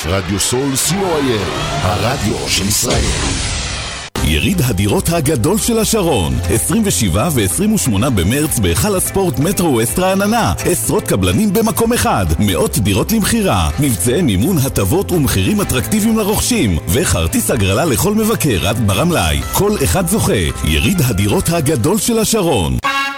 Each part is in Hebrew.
רדיו סול co.il, הרדיו של ישראל. יריד הדירות הגדול של השרון, 27 ו-28 במרץ בהיכל הספורט מטרו ווסט רעננה. עשרות קבלנים במקום אחד, מאות דירות למחירה, מבצעי מימון, הטבות ומחירים אטרקטיביים לרוכשים, וכרטיס הגרלה לכל מבקר עד ברמלאי. כל אחד זוכה. יריד הדירות הגדול של השרון.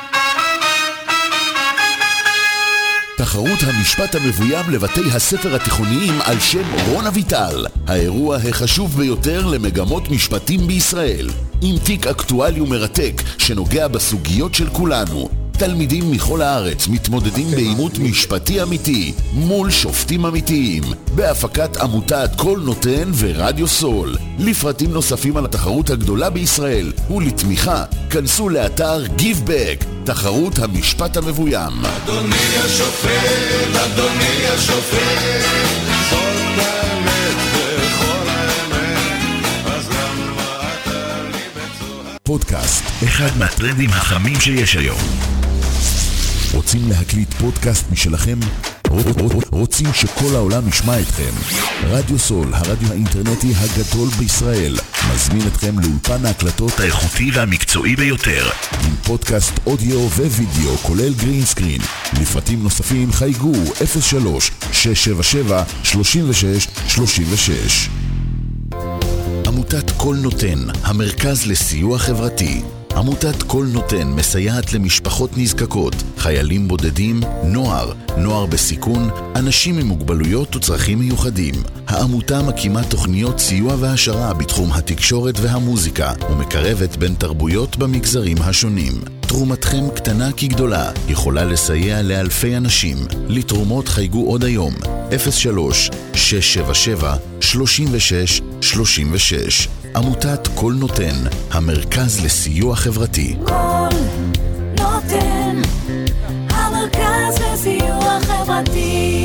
תחרות המשפט המבוים לבתי הספר התיכוניים על שם רון אביטל, האירוע החשוב ביותר למגמות משפטים בישראל, עם תיק אקטואלי ומרתק שנוגע בסוגיות של כולנו. תלמידים מכל הארץ מתמודדים בעימות משפטי אמיתי מול שופטים אמיתיים, בהפקת עמותת כל נותן ורדיו סול. לפרטים נוספים על התחרות הגדולה בישראל ולתמיכה, כנסו לאתר GiveBack, תחרות המשפט המבוים. אדוני השופט, אדוני השופט, זאת האמת וכל האמת, אז למה אתה לי בצורה? פודקאסט, אחד מהטרנדים החמים שיש היום. רוצים להקליט פודקאסט משלכם? רוצים שכל העולם ישמע אתכם? רדיו סול, הרדיו האינטרנטי הגדול בישראל, מזמין אתכם לאולפן ההקלטות האיכותי והמקצועי ביותר, עם פודקאסט אודיו ווידאו כולל גרין סקרין. לפרטים נוספים חייגו 03-677-3636. עמותת כל נותן, המרכז לסיוע חברתי. עמותת כל נותן מסייעת למשפחות נזקקות, חיילים בודדים, נוער בסיכון, אנשים עם מוגבלויות וצרכים מיוחדים. העמותה מקימה תוכניות סיוע והשרה בתחום התקשורת והמוזיקה, ומקרבת בין תרבויות במגזרים השונים. תרומתכם קטנה כגדולה, יכולה לסייע לאלפי אנשים. לתרומות חייגו עוד היום, 03-677-3636. עמותת כל נותן, המרכז לסיוע חברתי. כל נותן, המרכז לסיוע חברתי.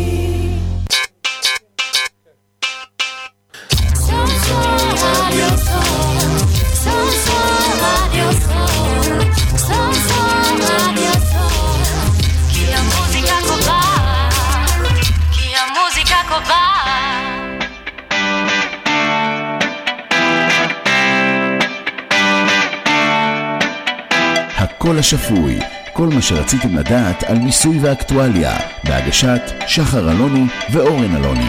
כי המוזיקה קובעת, כי המוזיקה קובעת. הקול השפוי, כל מה שרציתם לדעת על מיסוי ואקטואליה, בהגשת שחר אלוני ואורן אלוני.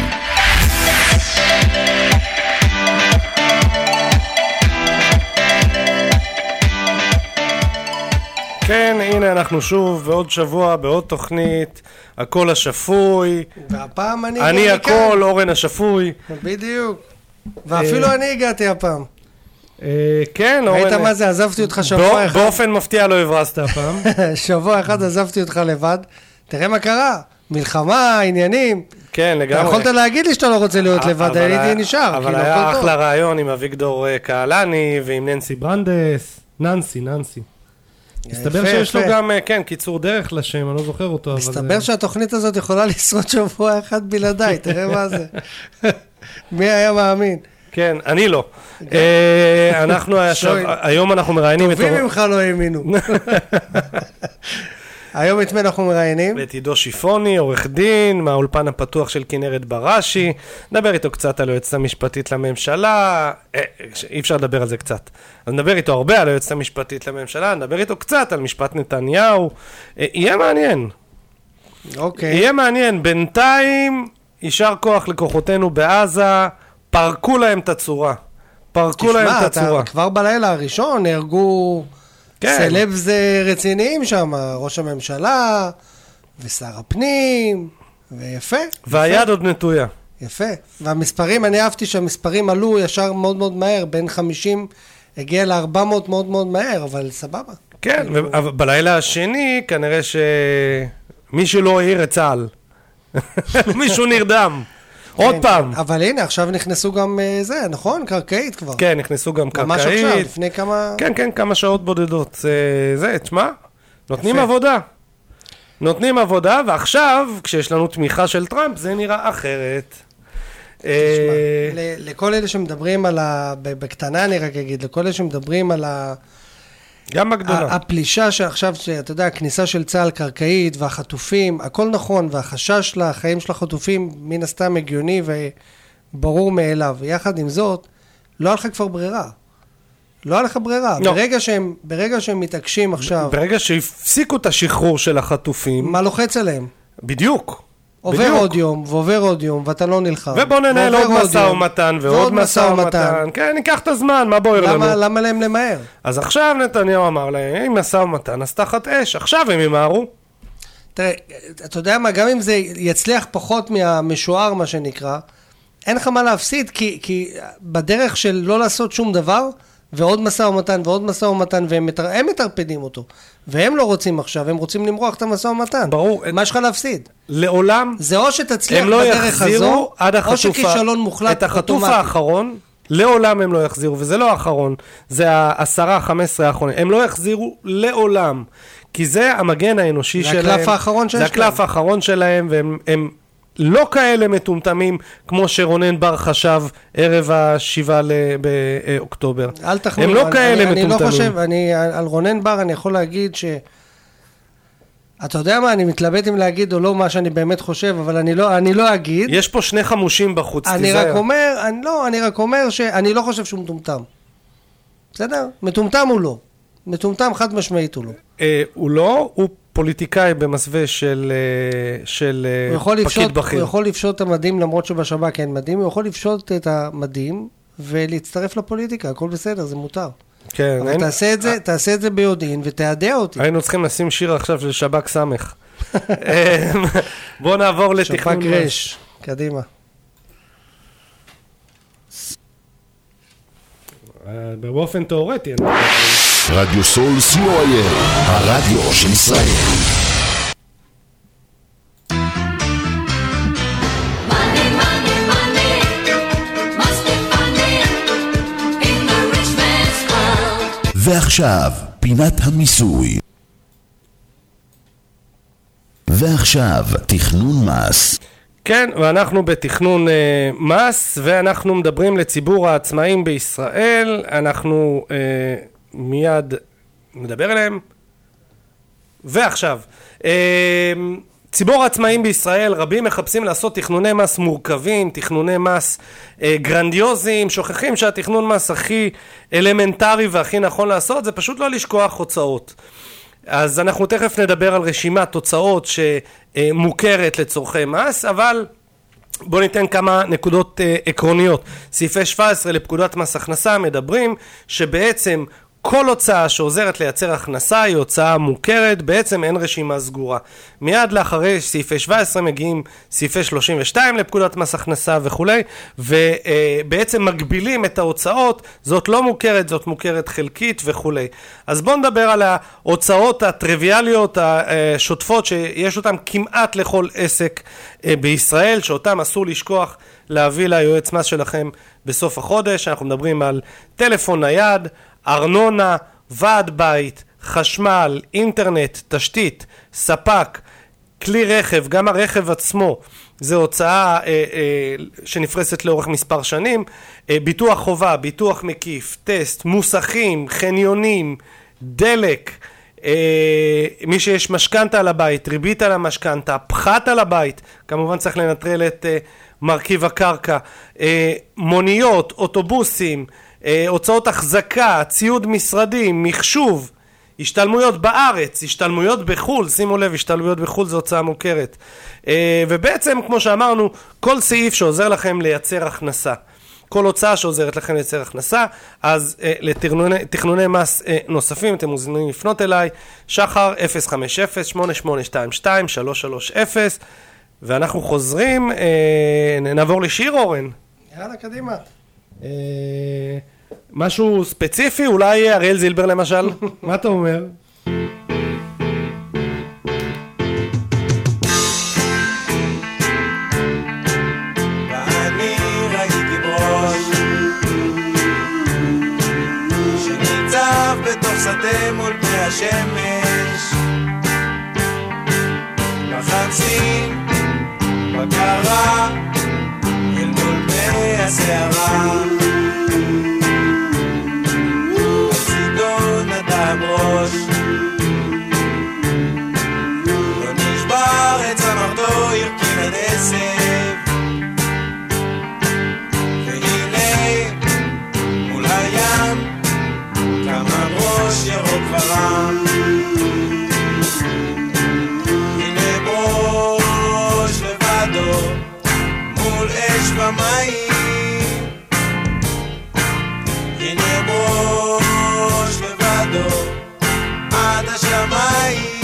כן, הנה אנחנו שוב בעוד שבוע, בעוד תוכנית, הקול השפוי. והפעם אני הקול, אורן השפוי. בדיוק. ואפילו אני הגעתי הפעם. כן, אורן. ראית מה זה? עזבתי אותך שבוע אחד. באופן מפתיע לא הברסת הפעם. שבוע אחד עזבתי אותך לבד. תראה מה קרה. מלחמה, עניינים. כן, לגמרי. אתה יכולת להגיד לי שאתה לא רוצה להיות לבד, הייתי נשאר. אבל היה אחלה רעיון עם אביגדור קהלני ועם ננסי ברנדס. ננסי. מסתבר שיש לו גם, כן, קיצור דרך לשם, אני לא זוכר אותו. מסתבר שהתוכנית הזאת יכולה לשרוד שבוע אחד בלעדיי, תראה מה זה. מי היה מאמין? כן, אני לא. היום אנחנו מראיינים את... טובים ממך לא האמינו. היום את מי אנחנו מראיינים? את עידו שיפוני, עורך דין, מהאולפן הפתוח של כנרת בראשי. נדבר איתו קצת על היועצת המשפטית לממשלה. אי אפשר לדבר על זה קצת. אז נדבר איתו הרבה על היועצת המשפטית לממשלה, נדבר איתו קצת על משפט נתניהו. יהיה מעניין. אוקיי. יהיה מעניין. בינתיים, יישר כוח לכוחותינו בעזה, פרקו להם את הצורה. תשמע, כבר בלילה הראשון נהרגו... סלבס רציניים שם, ראש הממשלה ושר הפנים, ויפה. והיד עוד נטויה. יפה. והמספרים, אני אהבתי שהמספרים עלו ישר מאוד מאוד מהר, בין 50 הגיע ל-400 מאוד מאוד מהר, אבל סבבה. כן, בלילה השני כנראה שמישהו לא העיר את צה"ל. מישהו נרדם. עוד פעם. אבל הנה, עכשיו נכנסו גם זה, נכון? קרקעית כבר. כן, נכנסו גם קרקעית. ממש עכשיו, לפני כמה... כן, כמה שעות בודדות. זה, תשמע, נותנים עבודה, ועכשיו, כשיש לנו תמיכה של טראמפ, זה נראה אחרת. לכל אלה שמדברים על בקטנה אני רק אגיד, לכל אלה שמדברים על גם הגדולה. הפלישה שעכשיו, אתה יודע, הכניסה של צה"ל קרקעית והחטופים, הכל נכון, והחשש לחיים של החטופים מן הסתם הגיוני וברור מאליו. יחד עם זאת, לא היה לך כבר ברירה. לא היה לך ברירה. לא. ברגע שהם מתעקשים עכשיו... ברגע שהפסיקו את השחרור של החטופים... מה לוחץ עליהם? בדיוק. עובר עוד יום, ועובר עוד יום, ואתה לא נלחם. ובוא ננהל עוד משא ומתן, ועוד משא ומתן. כן, ניקח את הזמן, מה בוער לנו? למה להם למהר? אז עכשיו נתניהו אמר להם, אם משא ומתן, אז תחת אש. עכשיו הם ימהרו. תראה, אתה יודע מה, גם אם זה יצליח פחות מהמשוער, מה שנקרא, אין לך מה להפסיד, כי בדרך של לא לעשות שום דבר, ועוד משא ומתן ועוד משא ומתן, והם מטרפדים אותו. והם לא רוצים עכשיו, הם רוצים למרוח את המשא ומתן. ברור. מה יש לך להפסיד? לעולם, זה או שתצליח הם לא בדרך הזו, יחזירו עד החטופה, או שכישלון מוחלט את החטוף אוטומטי. האחרון, לעולם הם לא יחזירו, וזה לא האחרון, זה 10-15 האחרונים. הם לא יחזירו לעולם, כי זה המגן האנושי שלהם. זה הקלף האחרון שיש להם. זה הקלף האחרון שלהם, והם לא כאלה מטומטמים, כמו שרונן בר חשב ערב ה7 באוקטובר. אל תחמיר. הם לא כאלה מטומטמים. אני לא חושב, על רונן בר אני יכול להגיד ש... אתה יודע מה, אני מתלבט אם להגיד או לא מה שאני באמת חושב, אבל אני לא אגיד. יש פה שני חמושים בחוץ, אני רק אומר שאני לא חושב שהוא מטומטם. בסדר? מטומטם הוא לא. מטומטם חד משמעית הוא לא. הוא לא, הוא פוליטיקאי במסווה של פקיד בכיר. הוא יכול לפשוט את המדים למרות שבשב"כ אין מדים, הוא יכול לפשוט את המדים ולהצטרף לפוליטיקה, הכל בסדר, זה מותר. כן, אבל תעשה את זה ביודעין ותעדע אותי. היינו צריכים לשים שיר עכשיו של שב"כ סמך. בואו נעבור לתכנון. שב"כ רש, קדימה. באופן תיאורטי. רדיו סול co.il, הרדיו של ישראל. ועכשיו, פינת המיסוי. ועכשיו, תכנון מס. כן, ואנחנו בתכנון מס, ואנחנו מדברים לציבור העצמאים בישראל. אנחנו מיד נדבר אליהם. ועכשיו, ציבור העצמאים בישראל, רבים מחפשים לעשות תכנוני מס מורכבים, תכנוני מס גרנדיוזיים, שוכחים שהתכנון מס הכי אלמנטרי והכי נכון לעשות, זה פשוט לא לשכוח הוצאות. אז אנחנו תכף נדבר על רשימת הוצאות שמוכרת לצורכי מס, אבל בואו ניתן כמה נקודות עקרוניות. סעיפי 17 לפקודת מס הכנסה מדברים שבעצם כל הוצאה שעוזרת לייצר הכנסה היא הוצאה מוכרת, בעצם אין רשימה סגורה. מיד לאחרי סעיפי 17 מגיעים סעיפי 32 לפקודת מס הכנסה וכו', ובעצם מגבילים את ההוצאות, זאת לא מוכרת, זאת מוכרת חלקית וכו'. אז בואו נדבר על ההוצאות הטריוויאליות, השוטפות, שיש אותן כמעט לכל עסק בישראל, שאותן אסור לשכוח להביא ליועץ מס שלכם בסוף החודש. אנחנו מדברים על טלפון נייד, ארנונה, ועד בית, חשמל, אינטרנט, תשתית, ספק, כלי רכב, גם הרכב עצמו, זה הוצאה שנפרסת לאורך מספר שנים, ביטוח חובה, ביטוח מקיף, טסט, מוסכים, חניונים, דלק, מי שיש משכנתה על הבית, ריבית על המשכנתה, פחת על הבית, כמובן צריך לנטרל את מרכיב הקרקע, מוניות, אוטובוסים, הוצאות החזקה, ציוד משרדים, מחשוב, השתלמויות בארץ, השתלמויות בחול, שימו לב, השתלמויות בחול זה הוצאה מוכרת. ובעצם, כמו שאמרנו, כל סעיף שעוזר לכם לייצר הכנסה, כל הוצאה שעוזרת לכם לייצר הכנסה, אז לתכנוני מס נוספים, אתם מוזמנים לפנות אליי, שחר 050-8822-330, ואנחנו חוזרים, נעבור לשיר אורן. יאללה, קדימה. משהו ספציפי, אולי אריאל זילבר למשל? מה אתה אומר? ואני ראיתי ברוש שניצב בתוך שדה מול פני השמש, בחצין, בקרה, אל מול פני הסערה, הצידון אדם במים, הנה ראש לבדו עד השמיים,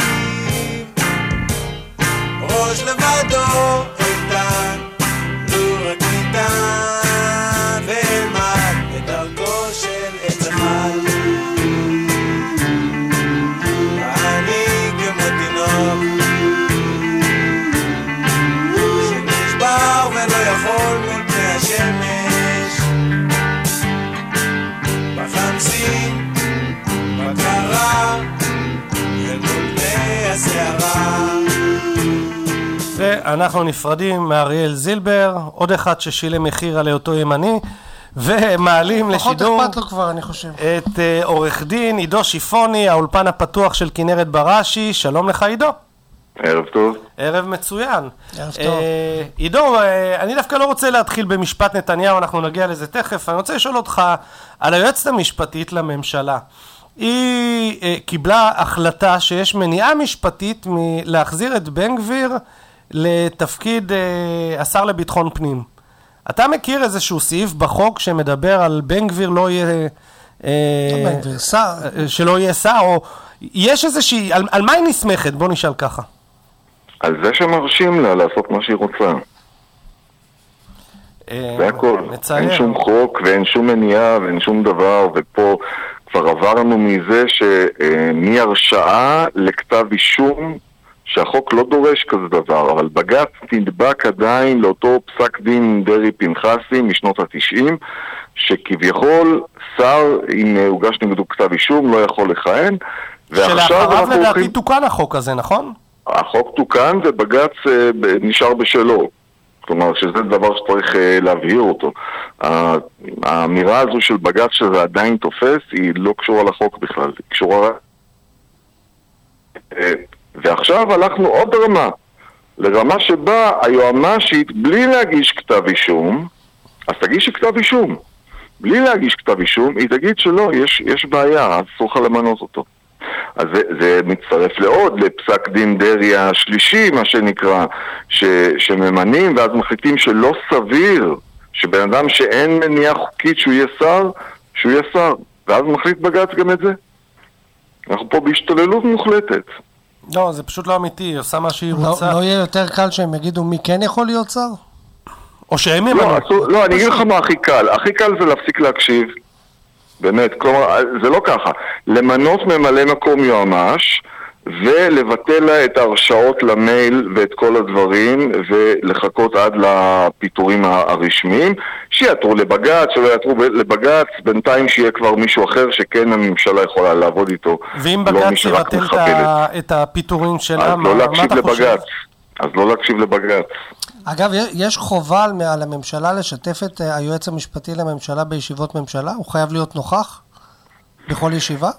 ראש לבדו איתן, לו רק ניתן, ואלמד את דרכו של עץ אחד. אני כמו תינוק שנשבר ולא יכול מול פני השמש, בחמסין, בקרה, אל מול פני הסערה. ואנחנו נפרדים מאריאל זילבר, עוד אחד ששילם מחיר על היותו ימני, ומעלים לשידור פחות אכפת לו כבר, אני חושב. את עורך דין עידו שיפוני, האולפן הפתוח של כנרת בראשי. שלום לך עידו. ערב טוב. ערב מצוין. ערב טוב. עידו, אני דווקא לא רוצה להתחיל במשפט נתניהו, אנחנו נגיע לזה תכף. אני רוצה לשאול אותך על היועצת המשפטית לממשלה. היא קיבלה החלטה שיש מניעה משפטית מלהחזיר את בן גביר לתפקיד השר לביטחון פנים. אתה מכיר איזשהו סעיף בחוק שמדבר על בן גביר לא יהיה בן גביר שר, שלא יהיה שר, או יש איזושהי, על מה היא נסמכת? בוא נשאל ככה. על זה שמרשים לה לעשות מה שהיא רוצה. זה הכל. אין שום חוק ואין שום מניעה ואין שום דבר, ופה כבר עברנו מזה שמהרשעה לכתב אישום שהחוק לא דורש כזה דבר, אבל בג"ץ נדבק עדיין לאותו פסק דין דרי פנחסי משנות ה-90, שכביכול שר, אם הוגש נגדו כתב אישום, לא יכול לכהן, שלאחריו לדעתי תוקן החוק הזה, נכון? החוק תוקן ובג"ץ נשאר בשלו. כלומר שזה דבר שצריך להבהיר אותו. האמירה הזו של בג"ץ שזה עדיין תופס, היא לא קשורה לחוק בכלל, היא קשורה... ועכשיו הלכנו עוד רמה, לרמה שבה היועמ"שית בלי להגיש כתב אישום, אז תגיש כתב אישום. בלי להגיש כתב אישום, היא תגיד שלא, יש בעיה, אז צריך למנות אותו. אז זה מצטרף לעוד, לפסק דין דרי השלישי, מה שנקרא, שממנים ואז מחליטים שלא סביר, שבן אדם שאין מניעה חוקית שהוא יהיה שר, שהוא יהיה שר. ואז מחליט בג"ץ גם את זה. אנחנו פה בהשתוללות מוחלטת. לא, זה פשוט לא אמיתי, היא עושה מה שהיא רוצה. לא יהיה יותר קל שהם יגידו מי כן יכול להיות שר? או שהם ימנו. לא, אני אגיד לך מה הכי קל. הכי קל זה להפסיק להקשיב. באמת, כלומר, זה לא ככה. למנות ממלא מקום יועמ"ש, ולבטל לה את ההרשאות למייל ואת כל הדברים, ולחכות עד לפיטורים הרשמיים, שיעתרו לבג"ץ, שלא יעתרו לבג"ץ, בינתיים שיהיה כבר מישהו אחר שכן הממשלה יכולה לעבוד איתו. ואם בג"ץ יבטל את הפיטורים שלה, מה אתה חושב? אז לא להקשיב לבג"ץ. אגב, יש חובה על הממשלה לשתף את היועץ המשפטי לממשלה בישיבות ממשלה? הוא חייב להיות נוכח בכל ישיבה?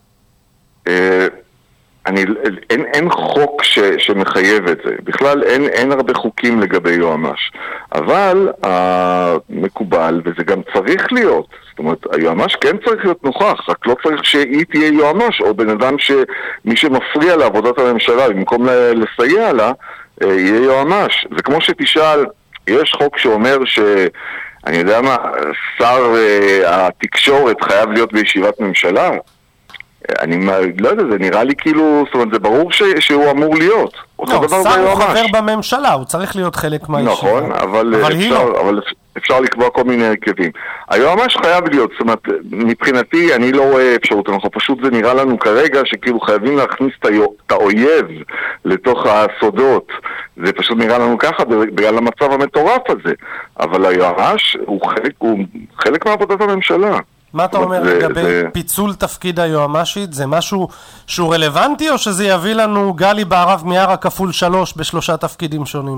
אין חוק שמחייב את זה. בכלל אין הרבה חוקים לגבי יועמ"ש. אבל מקובל, וזה גם צריך להיות. זאת אומרת, היועמ"ש כן צריך להיות נוכח, רק לא צריך שהיא תהיה יועמ"ש, או בן אדם שמי שמפריע לעבודת הממשלה, במקום לסייע לה, יהיה יועמ"ש. זה כמו שתשאל, יש חוק שאומר אני יודע מה, שר התקשורת חייב להיות בישיבת ממשלה? אני לא יודע, זה נראה לי כאילו, זאת אומרת, זה ברור שהוא אמור להיות. לא, שר הוא חבר בממשלה, הוא צריך להיות חלק מהישיבה. נכון, אבל אפשר לקבוע כל מיני הרכבים. היועמ"ש חייב להיות, זאת אומרת, מבחינתי אני לא רואה אפשרות, אנחנו פשוט זה נראה לנו כרגע שכאילו חייבים להכניס את האויב לתוך הסודות. זה פשוט נראה לנו ככה בגלל המצב המטורף הזה. אבל היועמ"ש הוא חלק מעבודת הממשלה. מה אתה אומר לגבי פיצול תפקיד היועמ"שית? זה משהו שהוא רלוונטי, או שזה יביא לנו גלי בהרב מיארה כפול 3 בשלושה תפקידים שונים?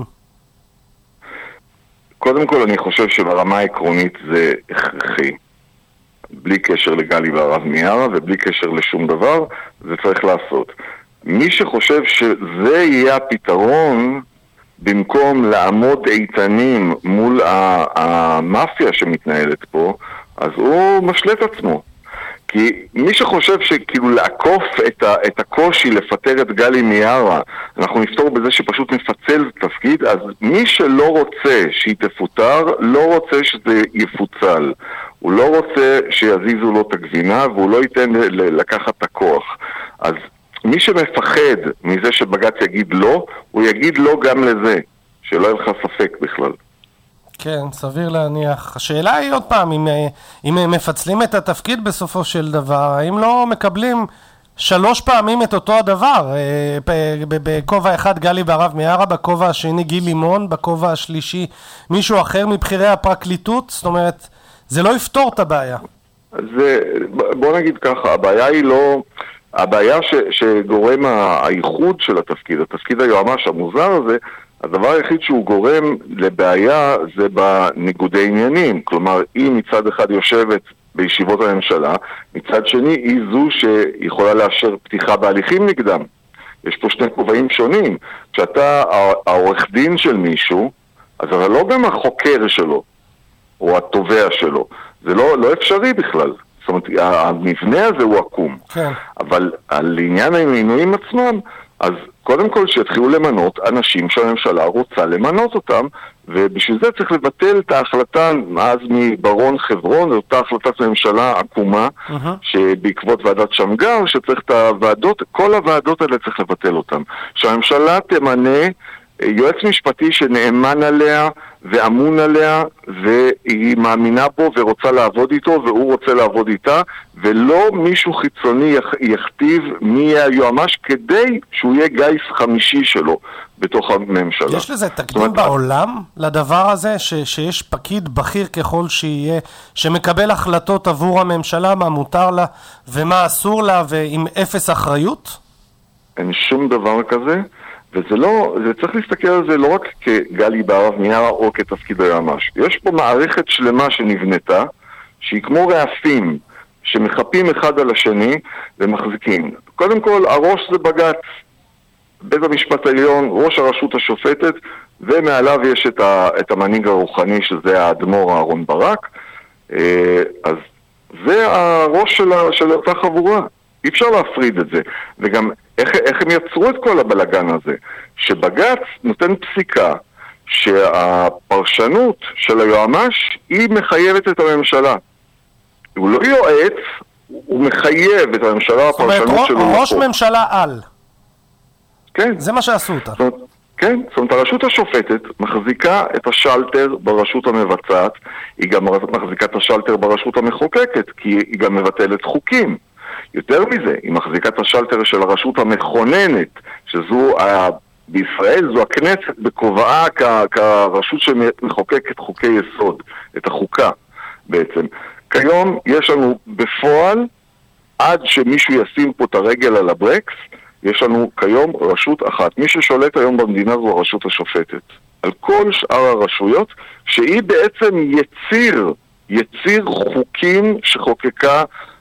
קודם כל אני חושב שברמה העקרונית זה הכרחי. בלי קשר לגלי בהרב מיארה ובלי קשר לשום דבר, זה צריך לעשות. מי שחושב שזה יהיה הפתרון, במקום לעמוד איתנים מול המאפיה שמתנהלת פה, אז הוא משלה את עצמו. כי מי שחושב שכאילו לעקוף את הקושי לפטר את גלי מיארה, אנחנו נפתור בזה שפשוט נפצל את התפקיד, אז מי שלא רוצה שהיא תפוטר, לא רוצה שזה יפוצל. הוא לא רוצה שיזיזו לו את הגבינה, והוא לא ייתן לקחת את הכוח. אז מי שמפחד מזה שבג"ץ יגיד לא, הוא יגיד לא גם לזה, שלא יהיה לך ספק בכלל. כן, סביר להניח. השאלה היא עוד פעם, אם הם מפצלים את התפקיד בסופו של דבר, האם לא מקבלים 3 פעמים את אותו הדבר? בכובע אחד גלי בהרב מיארה, בכובע השני גיל לימון, בכובע השלישי מישהו אחר מבחירי הפרקליטות? זאת אומרת, זה לא יפתור את הבעיה. בוא נגיד ככה, הבעיה היא לא... הבעיה שגורם הייחוד של התפקיד היועמ"ש המוזר הזה, הדבר היחיד שהוא גורם לבעיה זה בניגודי עניינים. כלומר, היא מצד אחד יושבת בישיבות הממשלה, מצד שני היא זו שיכולה לאשר פתיחה בהליכים נגדם. יש פה 2 כובעים שונים. כשאתה העורך דין של מישהו, אז אתה לא גם החוקר שלו, או התובע שלו. זה לא אפשרי בכלל. זאת אומרת, המבנה הזה הוא עקום. כן. אבל על עניין המינויים עצמם, אז קודם כל שיתחילו למנות אנשים שהממשלה רוצה למנות אותם, ובשביל זה צריך לבטל את ההחלטה אז מברון חברון, אותה החלטת ממשלה עקומה, שבעקבות ועדת שמגר, שצריך את הוועדות, כל הוועדות האלה צריך לבטל אותם. שהממשלה תמנה יועץ משפטי שנאמן עליה ואמון עליה, והיא מאמינה בו ורוצה לעבוד איתו, והוא רוצה לעבוד איתה, ולא מישהו חיצוני יכתיב מי יהיה היועמ"ש, כדי שהוא יהיה גיס חמישי שלו בתוך הממשלה. יש לזה תקדים בעולם לדבר הזה, שיש פקיד בכיר ככל שיהיה, שמקבל החלטות עבור הממשלה, מה מותר לה ומה אסור לה, ועם אפס אחריות? אין שום דבר כזה. וזה לא, זה צריך להסתכל על זה לא רק כגלי בהרב מיארה או כתפקיד היועמ"ש. יש פה מערכת שלמה שנבנתה, שהיא כמו רעפים, שמחפים אחד על השני ומחזיקים. קודם כל, הראש זה בג"ץ, בית המשפט העליון, ראש הרשות השופטת, ומעליו יש את המנהיג הרוחני, שזה האדמו"ר אהרון ברק. אז זה הראש של אותה חבורה. אי אפשר להפריד את זה. וגם איך הם יצרו את כל הבלגן הזה? שבג"ץ נותן פסיקה שהפרשנות של היועמ"ש היא מחייבת את הממשלה. הוא לא יועץ, הוא מחייב את הממשלה, הפרשנות שלו. ראש ממשלה על. כן. זה מה שעשו אותה. כן, זאת אומרת, הרשות השופטת מחזיקה את השלטר ברשות המבצעת, היא גם מחזיקה את השלטר ברשות המחוקקת, כי היא גם מבטלת חוקים. יותר מזה, היא מחזיקה את השלטר של הרשות המכוננת, שזו, בישראל זו הכנסת בכובעה כרשות שמחוקקת חוקי יסוד, את החוקה בעצם. כיום יש לנו בפועל, עד שמישהו ישים פה את הרגל על הברקס, יש לנו כיום רשות אחת. מי ששולט היום במדינה זו הרשות השופטת. על כל שאר הרשויות, שהיא בעצם יציר חוקים שחוקקה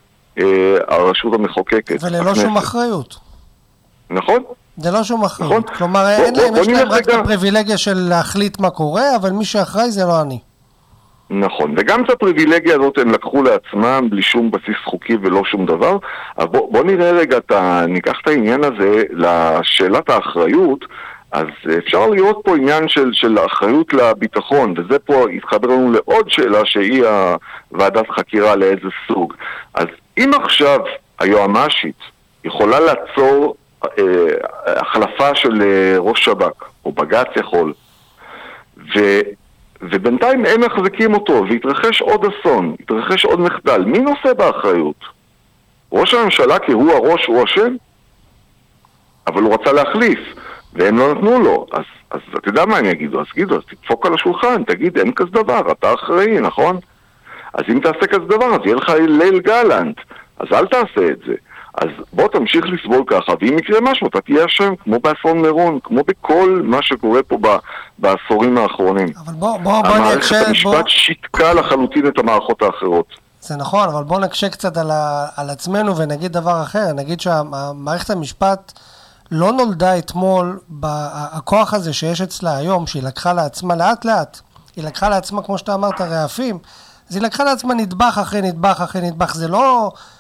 הרשות המחוקקת. וללא שום אחריות. נכון. זה לא שום אחריות. כלומר, יש להם רק את הפריבילגיה של להחליט מה קורה, אבל מי שאחראי זה לא אני. נכון, וגם את הפריבילגיה הזאת הם לקחו לעצמם בלי שום בסיס חוקי ולא שום דבר. אז בוא נראה רגע, ניקח את העניין הזה לשאלת האחריות. אז אפשר לראות פה עניין של האחריות לביטחון, וזה פה התחבר לנו לעוד שאלה שהיא ועדת חקירה לאיזה סוג. אז אם עכשיו היועמ"שית יכולה לעצור החלפה של ראש שב"כ, או בג"ץ יכול, ובינתיים הם מחזיקים אותו, והתרחש עוד אסון, התרחש עוד מחדל, מי נושא באחריות? ראש הממשלה, כי הוא הראש, הוא השם? אבל הוא רצה להחליף, והם לא נתנו לו. אז אתה יודע מה הם יגידו? אז תגידו, אז תדפוק על השולחן, תגיד, אין כזה דבר, אתה אחראי, נכון? אז אם תעשה כזה דבר, אז יהיה לך ליל גלנט, אז אל תעשה את זה. אז בוא תמשיך לסבול ככה, ואם יקרה משהו, אתה תהיה השם, כמו באסון מירון, כמו בכל מה שקורה פה בעשורים האחרונים. אבל בוא המערכת המשפט שיתקה לחלוטין את המערכות האחרות. זה נכון, אבל בוא נקשה קצת על עצמנו ונגיד דבר אחר. נגיד שהמערכת המשפט לא נולדה אתמול בכוח הזה שיש אצלה היום, שהיא לקחה לעצמה לאט לאט. היא לקחה לעצמה, כמו שאתה אמרת, רעפים. אז היא לקחה לעצמה נדבך אחרי נדבך אחרי נדבך. זה לא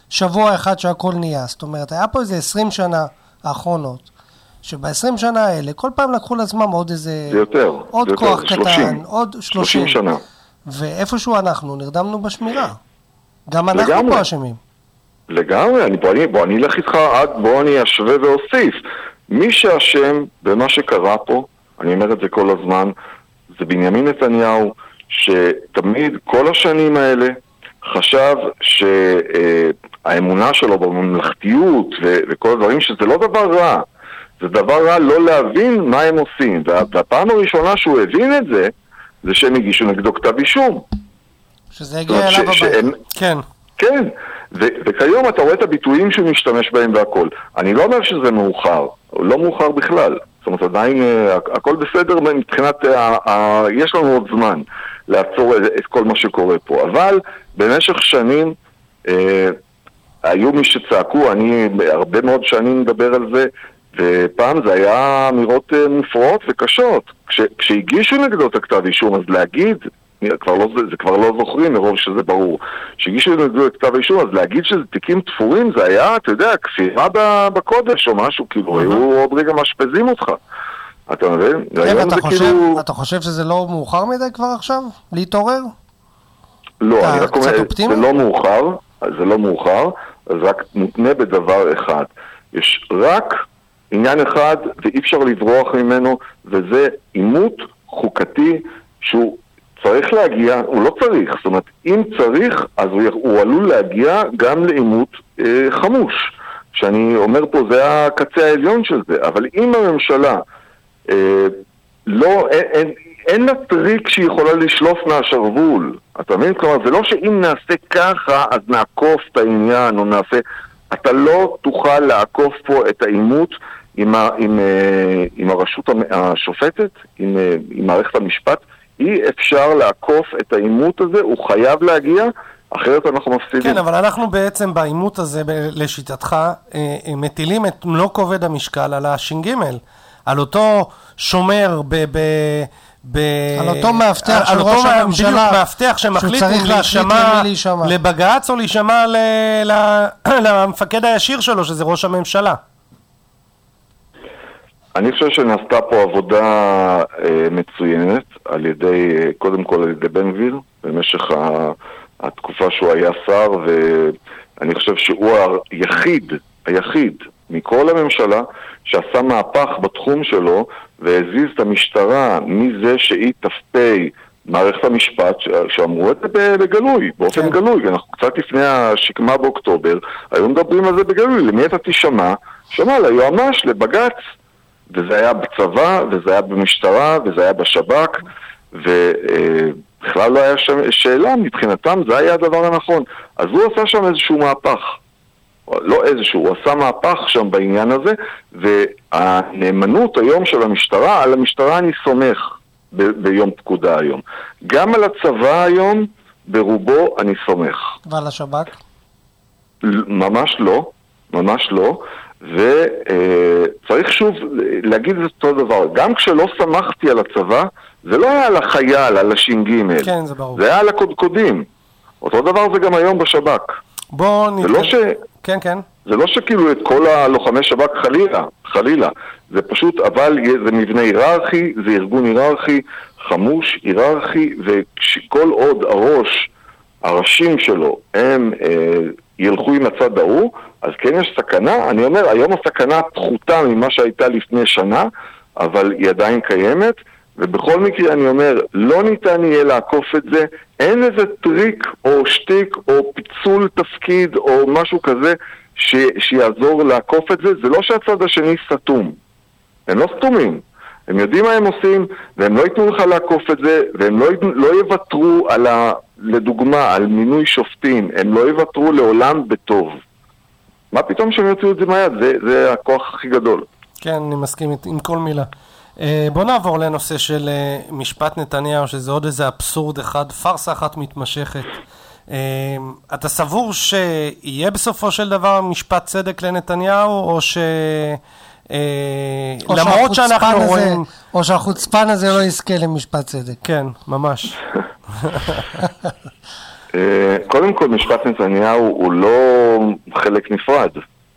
שבוע אחד שהכל נהיה. זאת אומרת, היה פה איזה 20 שנה האחרונות, שב-20 שנה האלה, כל פעם לקחו לעצמם עוד איזה... זה יותר. עוד זה כוח יותר, קטן, 30, עוד 30 שנה. ואיפשהו אנחנו נרדמנו בשמירה. גם אנחנו לגמרי. פה אשמים. לגמרי, בוא אני אלך איתך בוא אני אשווה ואוסיף. מי שאשם במה שקרה פה, אני אומר את זה כל הזמן, זה בנימין נתניהו, שתמיד כל השנים האלה חשב שהאמונה שלו בממלכתיות וכל הדברים, שזה לא דבר רע. זה דבר רע לא להבין מה הם עושים. והפעם הראשונה שהוא הבין את זה, זה שהם הגישו נגדו כתב אישום. שזה הגיע אליו הבית. כן. כן, וכיום אתה רואה את הביטויים שהוא משתמש בהם והכל. אני לא אומר שזה מאוחר, לא מאוחר בכלל. זאת אומרת, עדיין הכל בסדר מבחינת, יש לנו עוד זמן לעצור את כל מה שקורה פה. אבל במשך שנים היו מי שצעקו, אני הרבה מאוד שנים מדבר על זה, ופעם זה היה אמירות מופרעות וקשות. כשהגישו נגדו את הכתב אישום, אז להגיד... זה כבר לא זוכרים מרוב שזה ברור. שהגישו נגדו את כתב האישום, אז להגיד שזה תיקים תפורים, זה היה, אתה יודע, כפירה בקודש או משהו, כאילו, היו עוד רגע משפזים אותך. אתה מבין? אתה חושב שזה לא מאוחר מדי כבר עכשיו? להתעורר? לא, אני רק אומר, זה לא מאוחר, זה לא מאוחר, אז רק מותנה בדבר אחד. יש רק עניין אחד, ואי אפשר לברוח ממנו, וזה עימות חוקתי שהוא צריך להגיע, הוא לא צריך, זאת אומרת, אם צריך, אז הוא עלול להגיע גם לעימות חמוש, שאני אומר פה, זה הקצה העליון של זה, אבל אם הממשלה אין לה טריק שהיא יכולה לשלוף מהשרוול, אתה מבין? כלומר, זה לא שאם נעשה ככה, אז נעקוף את העניין, או נעשה, אתה לא תוכל לעקוף פה את העימות עם הרשות השופטת, עם מערכת המשפט, אי אפשר לעקוף את העימות הזה, הוא חייב להגיע, אחרת אנחנו מפסידים. כן, אבל אנחנו בעצם בעימות הזה, לשיטתך, מטילים את מלוא כובד המשקל על הש"ג, על אותו שומר על אותו מאפתח של ראש הממשלה, בדיוק מאפתח שמחליט אם להישמע לבג"ץ או להישמע למפקד הישיר שלו, שזה ראש הממשלה. אני חושב שנעשתה פה עבודה מצוינת על ידי, קודם כל על ידי בן גביר, במשך התקופה שהוא היה שר, ואני חושב שהוא היחיד מכל הממשלה שעשה מהפך בתחום שלו, והזיז את המשטרה מזה שהיא תפתי מערכת המשפט, שאמרו את זה בגלוי, באופן גלוי, אנחנו קצת לפני השקמה באוקטובר, היו מדברים על זה בגלוי, למי אתה תשמע? שמע ליועמ"ש, לבג"ץ, וזה היה בצבא, וזה היה במשטרה, וזה היה בשב"כ, ובכלל לא היה שם שאלה, מבחינתם זה היה הדבר הנכון. אז הוא עשה שם איזשהו מהפך. לא איזשהו, הוא עשה מהפך שם בעניין הזה, והנאמנות היום של המשטרה, על המשטרה אני סומך ביום פקודה היום. גם על הצבא היום, ברובו אני סומך. ועל השב"כ? ממש לא, ממש לא. וצריך שוב להגיד את אותו דבר, גם כשלא שמחתי על הצבא, זה לא היה על החייל, על הש"ג, כן, זה ברור. זה היה על הקודקודים. אותו דבר זה גם היום בשב"כ. בוא נתקדם. כן, כן. זה לא שכאילו את כל הלוחמי שב"כ חלילה, זה פשוט, אבל זה מבנה היררכי, זה ארגון היררכי, חמוש, היררכי, וכל עוד הראשים שלו הם ילכו עם הצד ההוא, אז כן יש סכנה. אני אומר, היום הסכנה פחותה ממה שהייתה לפני שנה, אבל היא עדיין קיימת, ובכל מקרה אני אומר, לא ניתן יהיה לעקוף את זה, אין איזה טריק או שטיק או פיצול תפקיד או משהו כזה שיעזור לעקוף את זה. זה לא שהצד השני סתום, הם לא סתומים, הם יודעים מה הם עושים, והם לא ייתנו לך לעקוף את זה, והם לא יוותרו לדוגמה, על מינוי שופטים, הם לא יוותרו לעולם בטוב. מה פתאום שהם יוצאו את זה מהיד? זה הכוח הכי גדול. כן, אני מסכים עם כל מילה. בוא נעבור לנושא של משפט נתניהו, שזה עוד איזה אבסורד אחד, פרסה אחת מתמשכת. אתה סבור שיהיה בסופו של דבר משפט צדק לנתניהו, או למרות שאנחנו רואים... או שהחוצפן הזה לא יזכה למשפט צדק. כן, ממש. קודם כל, משפט נתניהו הוא לא חלק נפרד.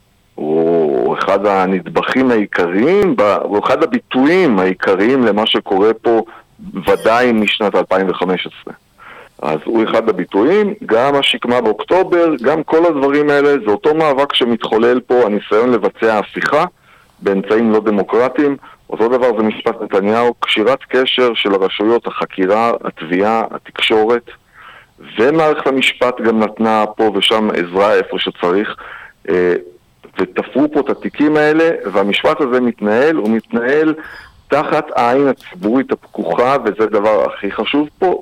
הוא אחד הנדבכים העיקריים, הוא אחד הביטויים העיקריים למה שקורה פה ודאי משנת 2015. אז הוא אחד הביטויים, גם השקמה באוקטובר, גם כל הדברים האלה, זה אותו מאבק שמתחולל פה, הניסיון לבצע הפיכה באמצעים לא דמוקרטיים. אותו דבר זה משפט נתניהו, קשירת קשר של הרשויות, החקירה, התביעה, התקשורת, ומערכת המשפט גם נתנה פה ושם עזרה איפה שצריך, ותפרו פה את התיקים האלה, והמשפט הזה מתנהל, הוא מתנהל תחת העין הציבורית הפקוחה, וזה דבר הכי חשוב פה.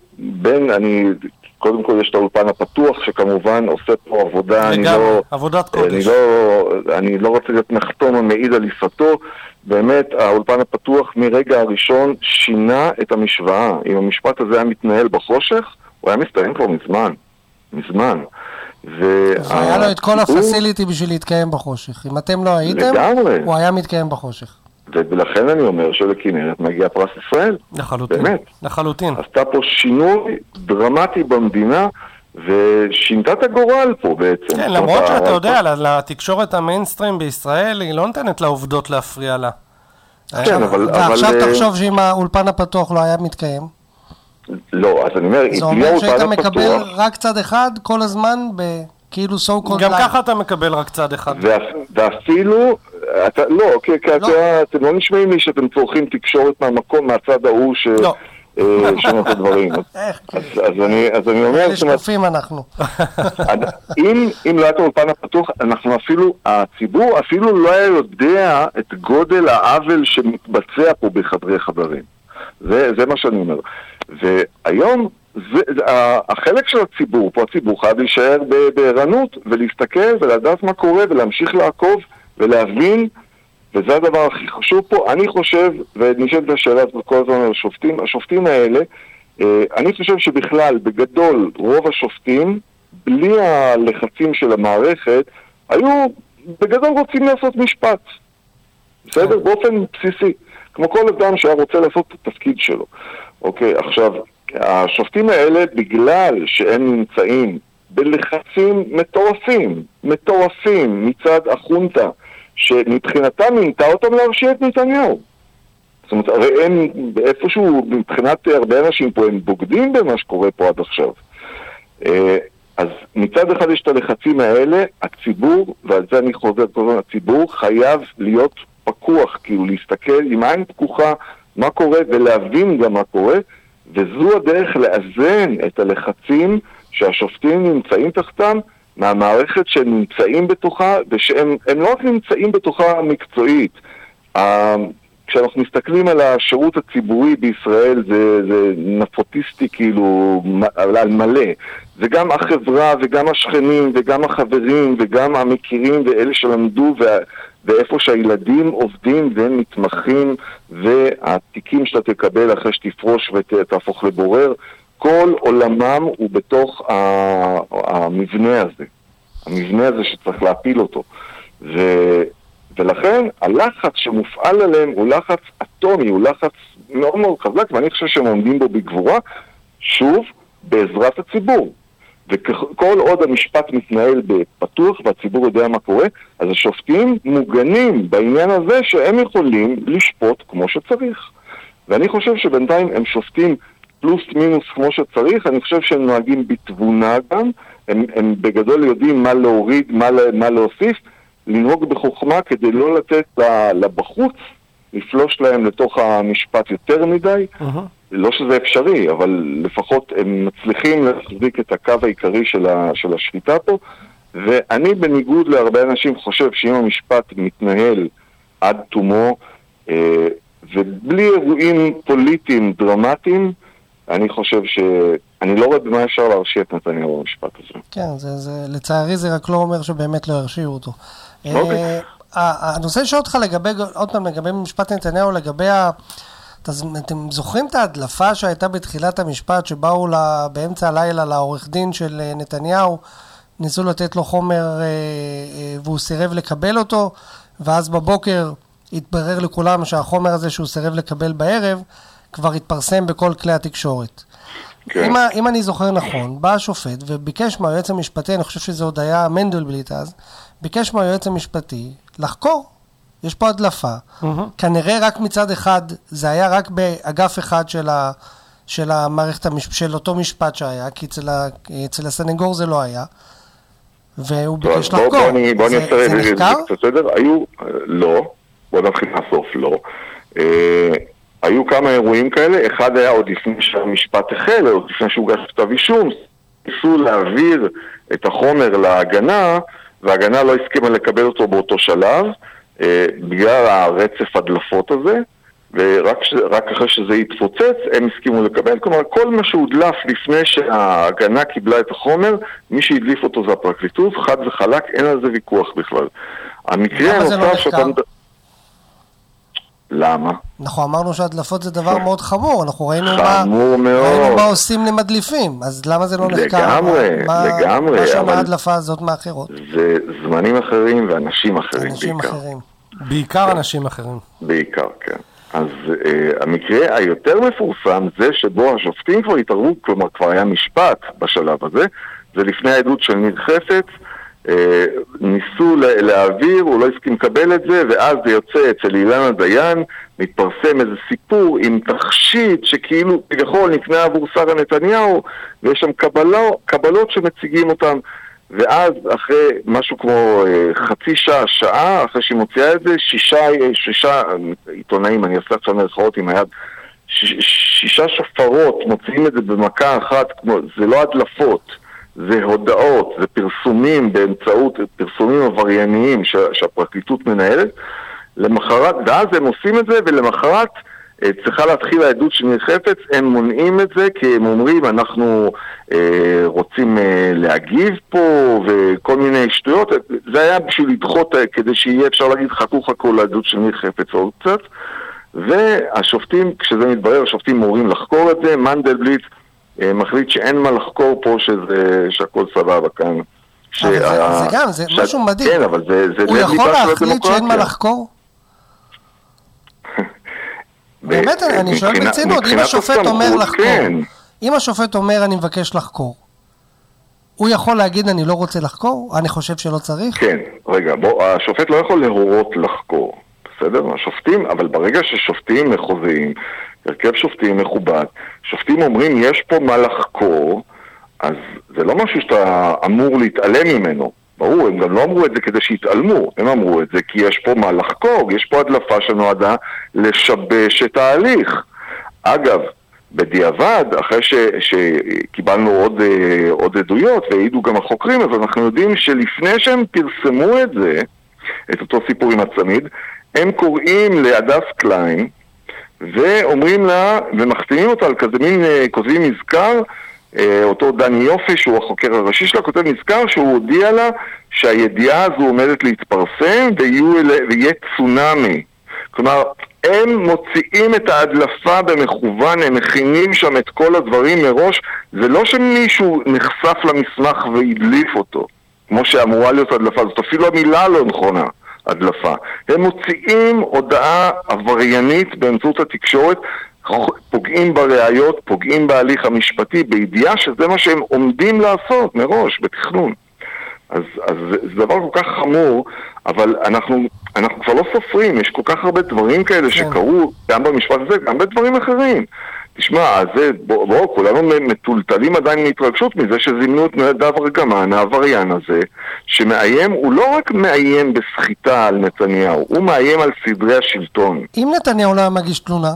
קודם כל יש את האולפן הפתוח, שכמובן עושה פה עבודה, עבודת קודש. אני לא רוצה להיות נחתום המעיד על עיסתו, באמת האולפן הפתוח מרגע הראשון שינה את המשוואה. אם המשפט הזה היה מתנהל בחושך, הוא היה מסתיים כבר מזמן. אז היה לו את כל הפסיליטי בשביל להתקיים בחושך. אם אתם לא הייתם, הוא היה מתקיים בחושך. ולכן אני אומר שלכנרת מגיע פרס ישראל. לחלוטין. באמת. לחלוטין. עשתה פה שינוי דרמטי במדינה, ושינתה את הגורל פה בעצם. כן, למרות שאתה יודע, לתקשורת המיינסטרים בישראל, היא לא נותנת לעובדות להפריע לה. כן, אבל... ועכשיו תחשוב שאם האולפן הפתוח לא היה מתקיים. לא, אז אני אומר... זה אומר שהיית מקבל רק צד אחד כל הזמן כאילו so called גם ככה אתה מקבל רק צד אחד. ואפילו... אתם לא נשמעים לי שאתם צורכים תקשורת מהמקום, מהצד ההוא שומע את הדברים. אז אני אומר... שקופים אנחנו. אם לא היה את האולפן הפתוח, הציבור אפילו לא היה יודע את גודל העוול שמתבצע פה בחדרי חדרים. זה מה שאני אומר. והיום, החלק של הציבור, פה הציבור חייב להישאר בערנות ולהסתכל ולדעת מה קורה ולהמשיך לעקוב ולהבין, וזה הדבר הכי חשוב פה. אני חושב, ונשאלת את השאלה הזאת כל הזמן על השופטים האלה, אני חושב שבכלל, בגדול, רוב השופטים, בלי הלחצים של המערכת, היו בגדול רוצים לעשות משפט. בסדר? באופן בסיסי. כמו כל אדם שהיה רוצה לעשות את התפקיד שלו. אוקיי, עכשיו, השופטים האלה, בגלל שהם נמצאים בלחצים מטורפים מצד החונטה, שמבחינתם מינתה אותם להרשיע את נתניהו. זאת אומרת, הרי הם איפשהו, מבחינת הרבה אנשים פה, הם בוגדים במה שקורה פה עד עכשיו. אז מצד אחד יש את הלחצים האלה, הציבור, ועל זה אני חוזר כל הזמן, הציבור חייב להיות פקוח, כאילו להסתכל עם עין פקוחה מה קורה ולהבין גם מה קורה, וזו הדרך לאזן את הלחצים שהשופטים נמצאים תחתם, מהמערכת שהם נמצאים בתוכה, ושהם לא רק נמצאים בתוכה מקצועית. כשאנחנו מסתכלים על השירות הציבורי בישראל, זה נפוטיסטי כאילו על מלא. זה גם החברה וגם השכנים וגם החברים וגם המכירים ואלה שלמדו ואיפה שהילדים עובדים והם מתמחים, והתיקים שאתה תקבל אחרי שתפרוש ותהפוך לבורר, כל עולמם הוא בתוך המבנה הזה. המבנה הזה שצריך להפיל אותו. ולכן הלחץ שמופעל עליהם הוא לחץ אטומי, הוא לחץ מאוד מאוד חזק, ואני חושב שהם עומדים בו בגבורה, שוב, בעזרת הציבור. וכל עוד המשפט מתנהל בפתוח והציבור יודע מה קורה, אז השופטים מוגנים בעניין הזה שהם יכולים לשפוט כמו שצריך. ואני חושב שבינתיים הם שופטים פלוס מינוס כמו שצריך, אני חושב שהם נוהגים בתבונה גם, הם בגדול יודעים מה להוריד, מה להוסיף, לנהוג בחוכמה כדי לא לתת לבחוץ, לפלוש להם לתוך המשפט יותר מדי, לא שזה אפשרי, אבל לפחות הם מצליחים להחזיק את הקו העיקרי של השפיטה פה, ואני בניגוד להרבה אנשים חושב שאם המשפט מתנהל עד תומו, ובלי אירועים פוליטיים דרמטיים, אני חושב אני לא רואה במה אפשר להרשיע את נתניהו במשפט הזה. כן, לצערי זה רק לא אומר שבאמת לא הרשיעו אותו. הנושא שאותך לגבי, עוד פעם לגבי משפט נתניהו, לגבי אתם זוכרים את ההדלפה שהייתה בתחילת המשפט, שבאו באמצע הלילה לעורך דין של נתניהו, ניסו לתת לו חומר והוא סירב לקבל אותו, ואז בבוקר התברר לכולם שהחומר הזה שהוא סירב לקבל בערב, כבר התפרסם בכל כלי התקשורת. כן. אם אני זוכר נכון, בא השופט וביקש מהיועץ המשפטי, אני חושב שזה עוד היה מנדלבליט אז, ביקש מהיועץ המשפטי לחקור. יש פה הדלפה. כנראה רק מצד אחד, זה היה רק באגף אחד של המערכת, של אותו משפט שהיה, כי אצל הסנגור זה לא היה. והוא ביקש לחקור. זה נחקר? לא, בוא נתחיל מהסוף, לא. היו כמה אירועים כאלה, אחד היה עוד לפני שהמשפט החל, עוד לפני שהוגש כתב אישום, ניסו להעביר את החומר להגנה, וההגנה לא הסכימה לקבל אותו באותו שלב, בגלל הרצף הדלפות הזה, ורק אחרי שזה יתפוצץ, הם הסכימו לקבל. כלומר, כל מה שהודלף לפני שההגנה קיבלה את החומר, מי שהדליף אותו זה הפרקליטות, חד וחלק, אין על זה ויכוח בכלל. המקרה הנוסף שאתה... למה? אנחנו אמרנו שהדלפות זה דבר מאוד חמור, אנחנו ראינו מה עושים למדליפים, אז למה זה לא נחקר? לגמרי. מה שונה ההדלפה הזאת מאחרות? זה זמנים אחרים ואנשים אחרים בעיקר. בעיקר אנשים אחרים. בעיקר, כן. אז המקרה היותר מפורסם זה שבו השופטים כבר התערבו, כלומר כבר היה משפט בשלב הזה, זה לפני העדות של ניר חפץ, ניסו להעביר, הוא לא הסכים לקבל את זה, ואז זה יוצא אצל אילנה דיין, מתפרסם איזה סיפור עם תכשיט שכאילו כביכול נקנה עבור שרה נתניהו, ויש שם קבלות שמציגים אותם, ואז אחרי משהו כמו חצי שעה, אחרי שהיא מוציאה את זה, שישה עיתונאים, אני אעשה עכשיו מרכאות עם היד, 6 שופרות מוציאים את זה במכה אחת, זה לא הדלפות, זה הודעות, זה פרסומים באמצעות פרסומים עברייניים שהפרקליטות מנהלת, למחרת, ואז הם עושים את זה, ולמחרת צריכה להתחיל העדות של ניר חפץ, הם מונעים את זה כי הם אומרים אנחנו רוצים להגיב פה וכל מיני שטויות, זה היה בשביל לדחות כדי שיהיה אפשר להגיד חכו לעדות של ניר חפץ עוד קצת, והשופטים, כשזה מתברר, השופטים מורים לחקור את זה, מנדלבליט מחליט שאין מה לחקור פה, שהכל סבבה כאן. זה גם, זה משהו מדהים. כן, אבל זה הוא יכול להחליט שאין מה לחקור? באמת, אני שואל ברצינות, אם השופט אומר לחקור, אם השופט אומר אני מבקש לחקור, הוא יכול להגיד אני לא רוצה לחקור? אני חושב שלא צריך? כן, רגע, השופט לא יכול להורות לחקור, בסדר? השופטים, אבל ברגע ששופטים מחוזיים, הרכב שופטים מכובד, שופטים אומרים יש פה מה לחקור, אז זה לא משהו שאתה אמור להתעלם ממנו. ברור, הם גם לא אמרו את זה כדי שיתעלמו, הם אמרו את זה כי יש פה מה לחקור, יש פה הדלפה שנועדה לשבש את ההליך. אגב, בדיעבד, אחרי שקיבלנו עוד עדויות והעידו גם החוקרים, אז אנחנו יודעים שלפני שהם פרסמו את זה, את אותו סיפור עם הצמיד, הם קוראים להדס קליין, ואומרים לה, ומחתימים אותה על כזה מין, כותבים מזכר, אותו דני יופי, שהוא החוקר הראשי שלה, כותב מזכר שהוא הודיע לה שהידיעה הזו עומדת להתפרסם ויהיה צונאמי. כלומר, הם מוציאים את ההדלפה במכוון, הם מכינים שם את כל הדברים מראש, זה לא שמישהו נחשף למסמך והדליף אותו, כמו שאמורה להיות הדלפה, זאת אפילו המילה לא נכונה. הדלפה. הם מוציאים הודעה עבריינית באמצעות התקשורת, פוגעים בראיות, פוגעים בהליך המשפטי, בידיעה שזה מה שהם עומדים לעשות מראש, בתכנון. אז זה דבר כל כך חמור, אבל אנחנו כבר לא סופרים, יש כל כך הרבה דברים כאלה שקרו, גם במשפט הזה, גם בדברים אחרים. תשמע, כולנו מטולטלים עדיין מהתרגשות מזה שזימנו את נדב ארגמן, העבריין הזה, שמאיים, הוא לא רק מאיים בסחיטה על נתניהו, הוא מאיים על סדרי השלטון. אם נתניהו לא מגיש תלונה?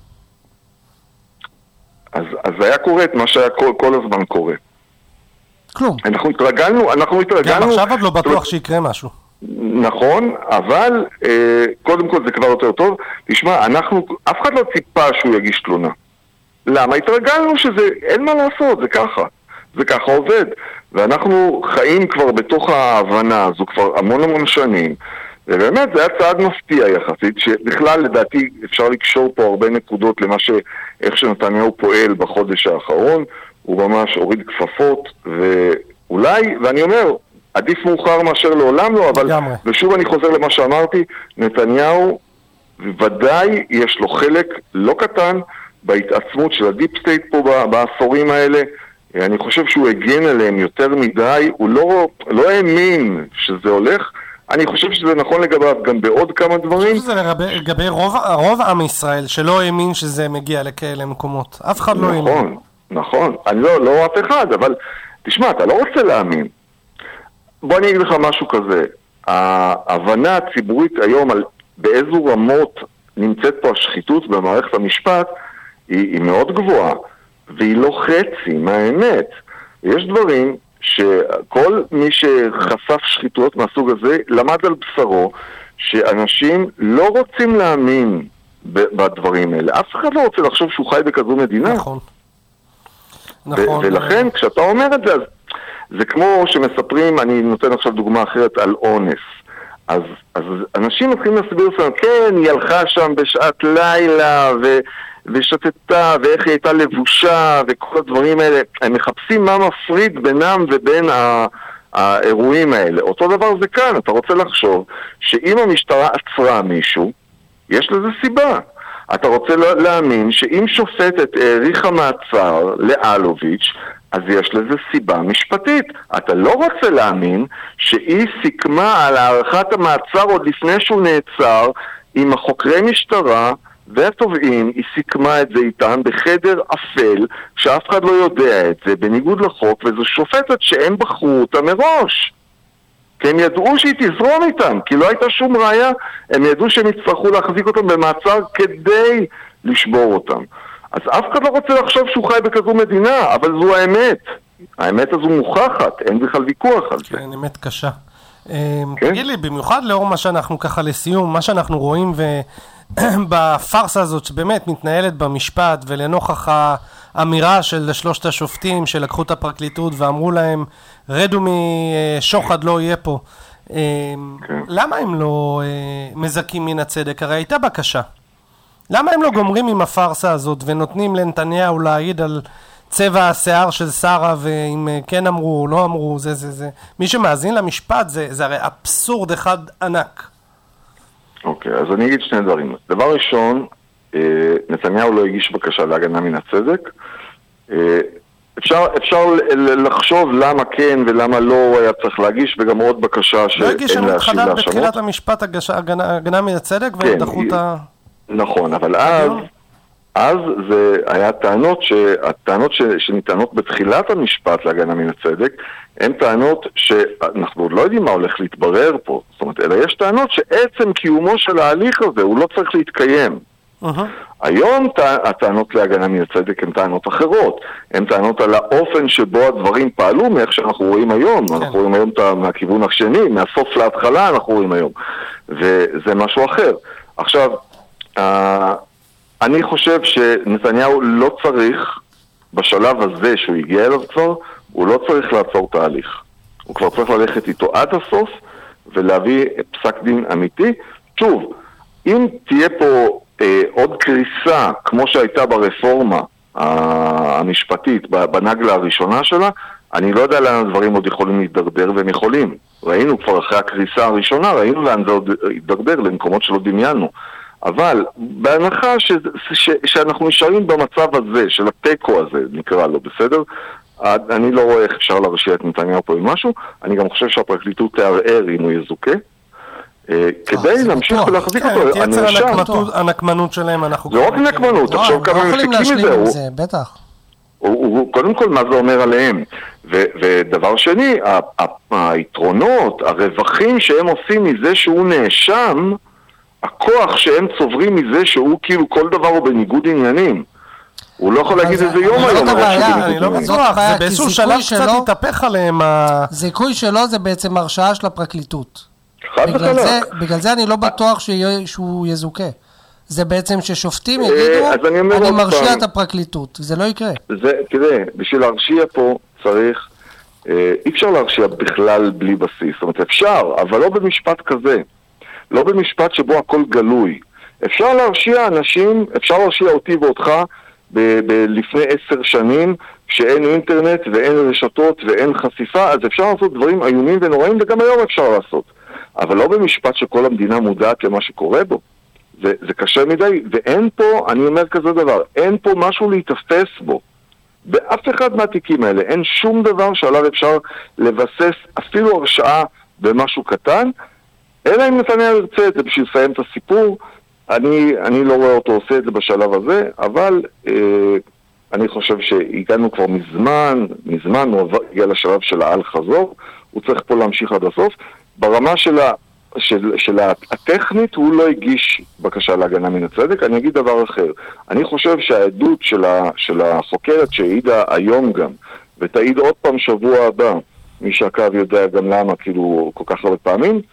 אז היה קורה את מה שהיה כל הזמן קורה. כלום. אנחנו התרגלנו... גם עכשיו עוד לא בטוח שיקרה משהו. נכון, אבל קודם כל זה כבר יותר טוב. תשמע, אף אחד לא ציפה שהוא יגיש תלונה. למה? התרגלנו שזה, אין מה לעשות, זה ככה עובד. ואנחנו חיים כבר בתוך ההבנה הזו כבר המון שנים, ובאמת זה היה צעד מפתיע יחסית, שבכלל לדעתי אפשר לקשור פה הרבה נקודות איך שנתניהו פועל בחודש האחרון, הוא ממש הוריד כפפות, ואולי, ואני אומר, עדיף מאוחר מאשר לעולם לא, אבל, ושוב אני חוזר למה שאמרתי, נתניהו ודאי יש לו חלק לא קטן, בהתעצמות של הדיפ סטייט פה בעשורים האלה, אני חושב שהוא הגן עליהם יותר מדי, הוא לא האמין שזה הולך, אני חושב שזה נכון לגביו גם בעוד כמה דברים. אני חושב שזה לגבי רוב עם ישראל שלא האמין שזה מגיע לכאלה מקומות, אף אחד לא האמין. נכון, אני לא אף אחד, אבל תשמע, אתה לא רוצה להאמין. בוא אני אגיד לך משהו כזה, ההבנה הציבורית היום על באיזו רמות נמצאת פה השחיתות במערכת המשפט היא מאוד גבוהה, והיא לא חצי מהאמת. יש דברים שכל מי שחשף שחיתויות מהסוג הזה למד על בשרו שאנשים לא רוצים להאמין בדברים האלה. אף אחד לא רוצה לחשוב שהוא חי בכזו מדינה. נכון. ולכן כשאתה אומר את זה, זה כמו שמספרים, אני נותן עכשיו דוגמה אחרת על אונס. אז אנשים מתחילים להסביר לנו, כן, היא הלכה שם בשעת לילה ושתתה, ואיך היא הייתה לבושה, וכל הדברים האלה. הם מחפשים מה מפריד בינם ובין האירועים האלה. אותו דבר זה כאן, אתה רוצה לחשוב שאם המשטרה עצרה מישהו, יש לזה סיבה. אתה רוצה להאמין שאם שופטת העריכה מעצר לאלוביץ', אז יש לזה סיבה משפטית. אתה לא רוצה להאמין שהיא סיכמה על הערכת המעצר עוד לפני שהוא נעצר עם החוקרי משטרה והתובעים, היא סיכמה את זה איתם בחדר אפל, שאף אחד לא יודע את זה, בניגוד לחוק, וזו שופטת שהם בחרו אותה מראש. כי הם ידעו שהיא תזרום איתם, כי לא הייתה שום ראיה, הם ידעו שהם יצטרכו להחזיק אותם במעצר כדי לשבור אותם. אז אף אחד לא רוצה לחשוב שהוא חי בכזו מדינה, אבל זו האמת. האמת הזו מוכחת, אין בכלל ויכוח על זה. כן, אמת קשה. תגיד לי, במיוחד לאור מה שאנחנו ככה לסיום, מה שאנחנו רואים בפרסה הזאת שבאמת מתנהלת במשפט, ולנוכח האמירה של שלושת השופטים שלקחו את הפרקליטות ואמרו להם, רדו משוחד לא יהיה פה. למה הם לא מזכים מן הצדק? הרי הייתה בקשה. למה הם לא גומרים עם הפרסה הזאת ונותנים לנתניהו להעיד על צבע השיער של שרה, ואם כן אמרו או לא אמרו, זה. מי שמאזין למשפט זה הרי אבסורד אחד ענק. אוקיי, אז אני אגיד שני דברים. דבר ראשון, נתניהו לא הגיש בקשה להגנה מן הצדק. אפשר לחשוב למה כן ולמה לא היה צריך להגיש, וגם עוד בקשה שאין להשיב להאשמות. לא הגיש לנו בתחילת המשפט הגנה מן הצדק ודחו את ה... נכון, אבל אז זה היה הטענות שניתנות בתחילת המשפט להגנה מן הצדק, הן טענות שאנחנו עוד לא יודעים מה הולך להתברר פה, זאת אומרת, אלא יש טענות שעצם קיומו של ההליך הזה הוא לא צריך להתקיים. היום הטענות להגנה מן הצדק הן טענות אחרות, הן טענות על האופן שבו הדברים פעלו מאיך שאנחנו רואים היום, אנחנו רואים היום מהכיוון השני, מהסוף להתחלה אנחנו רואים היום, וזה משהו אחר. עכשיו, אני חושב שנתניהו לא צריך, בשלב הזה שהוא הגיע אליו כבר, הוא לא צריך לעצור תהליך. הוא כבר צריך ללכת איתו עד הסוף ולהביא פסק דין אמיתי. שוב, אם תהיה פה עוד קריסה, כמו שהייתה ברפורמה המשפטית, בנגלה הראשונה שלה, אני לא יודע לאן הדברים עוד יכולים להתדרדר, והם יכולים. ראינו כבר אחרי הקריסה הראשונה, ראינו לאן זה עוד התדרדר, למקומות שלא דמיינו. אבל בהנחה שאנחנו נשארים במצב הזה, של הטקו הזה, נקרא לו, בסדר? אני לא רואה איך אפשר להרשיע את נתניהו פה עם משהו, אני גם חושב שהפרקליטות תערער אם הוא יזוכה, כדי להמשיך ולהחזיק אותו. תייצר הנקמנות שלהם, אנחנו... זה רק נקמנות, עכשיו כמה מפיקים מזה. בטח. קודם כל, מה זה אומר עליהם? ודבר שני, היתרונות, הרווחים שהם עושים מזה שהוא נאשם, הכוח שהם צוברים מזה שהוא כאילו כל דבר הוא בניגוד עניינים. הוא לא יכול להגיד איזה יום היום. אני לא בטוח, זה באיזשהו שלב קצת התהפך עליהם. זיכוי שלו זה בעצם הרשעה של הפרקליטות. חד וחלק. בגלל זה אני לא בטוח שהוא יזוכה. זה בעצם ששופטים יגידו, אני מרשיע את הפרקליטות. זה לא יקרה. תראה, בשביל להרשיע פה צריך, אי אפשר להרשיע בכלל בלי בסיס. זאת אומרת, אפשר, אבל לא במשפט כזה. לא במשפט שבו הכל גלוי. אפשר להרשיע אנשים, אפשר להרשיע אותי ואותך לפני 10 שנים, שאין אינטרנט ואין רשתות ואין חשיפה, אז אפשר לעשות דברים איומים ונוראים, וגם היום אפשר לעשות. אבל לא במשפט שכל המדינה מודעת למה שקורה בו. זה קשה מדי, ואין פה, אני אומר כזה דבר, אין פה משהו להתאפס בו. באף אחד מהתיקים האלה, אין שום דבר שעליו אפשר לבסס אפילו הרשעה במשהו קטן, אלא אם נתניהו ירצה את זה בשביל לסיים את הסיפור. אני לא רואה אותו עושה את זה בשלב הזה, אבל אני חושב שהגענו כבר מזמן, הוא הגיע לשלב של העל חזור, הוא צריך פה להמשיך עד הסוף. ברמה של הטכנית הוא לא הגיש בקשה להגנה מן הצדק. אני אגיד דבר אחר, אני חושב שהעדות של החוקרת שהעידה היום גם, ותעיד עוד פעם שבוע הבא, מי שעקב יודע גם למה, כאילו כל כך הרבה פעמים,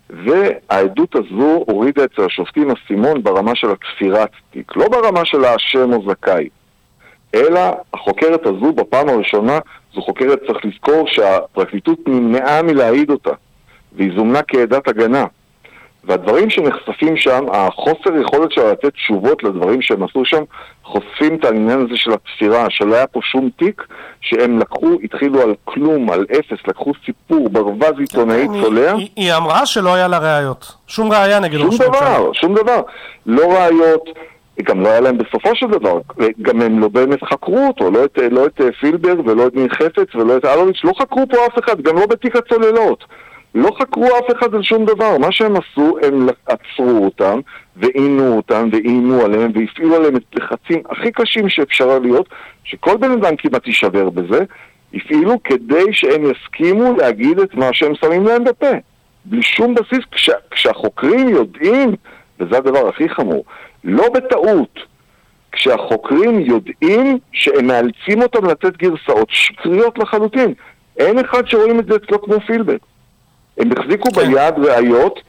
והעדות הזו הורידה אצל השופטים הסימון ברמה של התפירת תיק, לא ברמה של האשם או זכאי, אלא החוקרת הזו בפעם הראשונה, זו חוקרת צריך לזכור שהפרקליטות נמנעה מלהעיד אותה, והיא זומנה כעדת הגנה. והדברים שנחשפים שם, החוסר יכולת שלה לתת תשובות לדברים שהם עשו שם, חושפים את העניין הזה של התפירה, שלא היה פה שום תיק, שהם התחילו על כלום, על אפס, לקחו סיפור, ברווז עיתונאי צולע. היא אמרה שלא היה לה ראיות. שום ראיה נגד ראש הממשלה. שום דבר. לא ראיות, גם לא היה להם בסופו של דבר, גם הם לא באמת חקרו אותו, לא את פילברג ולא את מין חפץ ולא את אלוביץ', לא חקרו פה אף אחד, גם לא בתיק הצוללות. לא חקרו אף אחד על שום דבר. מה שהם עשו, הם עצרו אותם ועינו אותם ואיימו עליהם והפעילו עליהם את לחצים הכי קשים שאפשר להיות, שכל בן אדם כמעט יישבר בזה, הפעילו כדי שהם יסכימו להגיד את מה שהם שמים להם בפה, בלי שום בסיס. כשהחוקרים יודעים, וזה הדבר הכי חמור, לא בטעות, כשהחוקרים יודעים שהם מאלצים אותם לתת גרסאות שקריות לחלוטין, אין אחד שרואים את זה אצלו כמו פילברג. הם החזיקו ביד ראיות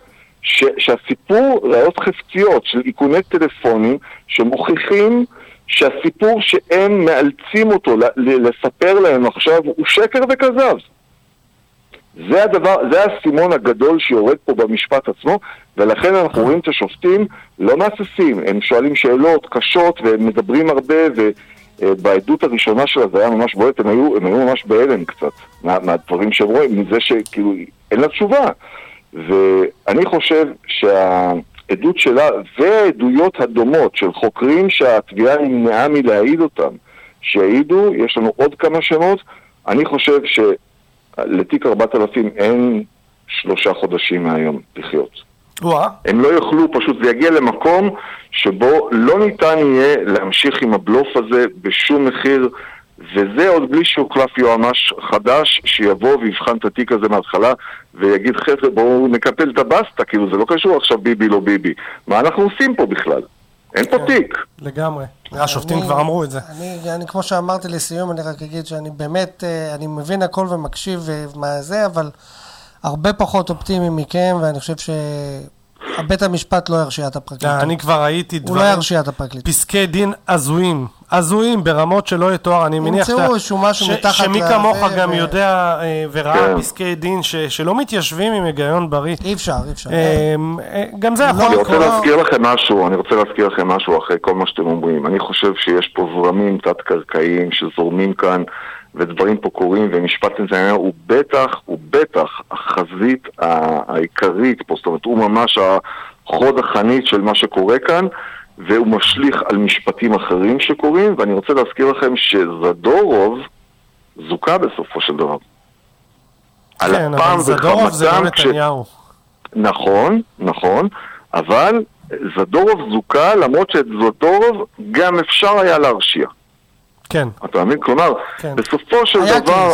שהסיפור, ראיות חפציות של איכוני טלפונים שמוכיחים שהסיפור שהם מאלצים אותו לספר להם עכשיו הוא שקר וכזב. זה הדבר, זה הסימון הגדול שיורד פה במשפט עצמו, ולכן אנחנו רואים את השופטים לא מהססים, הם שואלים שאלות קשות והם מדברים הרבה, ובעדות הראשונה שלה זה היה ממש בועט, הם היו ממש בהלם קצת מהדברים שהם רואים, מזה שכאילו אין לה תשובה. ואני חושב שהעדות שלה והעדויות הדומות של חוקרים שהתביעה נמנעה מלהעיד אותם, שהעידו, יש לנו עוד כמה שמות, אני חושב שלתיק 4000 אין 3 חודשים מהיום לחיות. הם לא יוכלו, פשוט זה יגיע למקום שבו לא ניתן יהיה להמשיך עם הבלוף הזה בשום מחיר, וזה עוד בלי שהוחלף יועמ"ש חדש שיבוא ויבחן את התיק הזה מההתחלה ויגיד חבר'ה בואו נקפל את הבסטה, כאילו זה לא קשור עכשיו ביבי לא ביבי, מה אנחנו עושים פה בכלל? אין פה תיק. לגמרי, השופטים כבר אמרו את זה. אני כמו שאמרתי לסיום, אני רק אגיד שאני באמת, אני מבין הכל ומקשיב מה זה, אבל הרבה פחות אופטימי מכם, ואני חושב שבית המשפט לא ירשיע את הפרקליטות. אני כבר ראיתי דברים, הוא לא ירשיע את הפרקליטות. פסקי דין הזויים ברמות שלא יתואר, אני מניח שמי כמוך גם יודע וראה פסקי דין שלא מתיישבים עם היגיון בריא. אי אפשר. גם זה יכול לקרוא. אני רוצה להזכיר לכם משהו אחרי כל מה שאתם אומרים. אני חושב שיש פה זרמים תת-קרקעיים שזורמים כאן, ודברים פה קורים, ומשפט נתניהו הוא בטח החזית העיקרית פה, זאת אומרת הוא ממש החוד החנית של מה שקורה כאן, והוא משליך על משפטים אחרים שקורים, ואני רוצה להזכיר לכם שזדורוב זוכה בסופו של דבר. כן, אבל זדורוב זה לא נתניהו. נכון, אבל זדורוב זוכה, למרות שאת זדורוב גם אפשר היה להרשיע. כן. אתה מבין? כלומר, בסופו של דבר...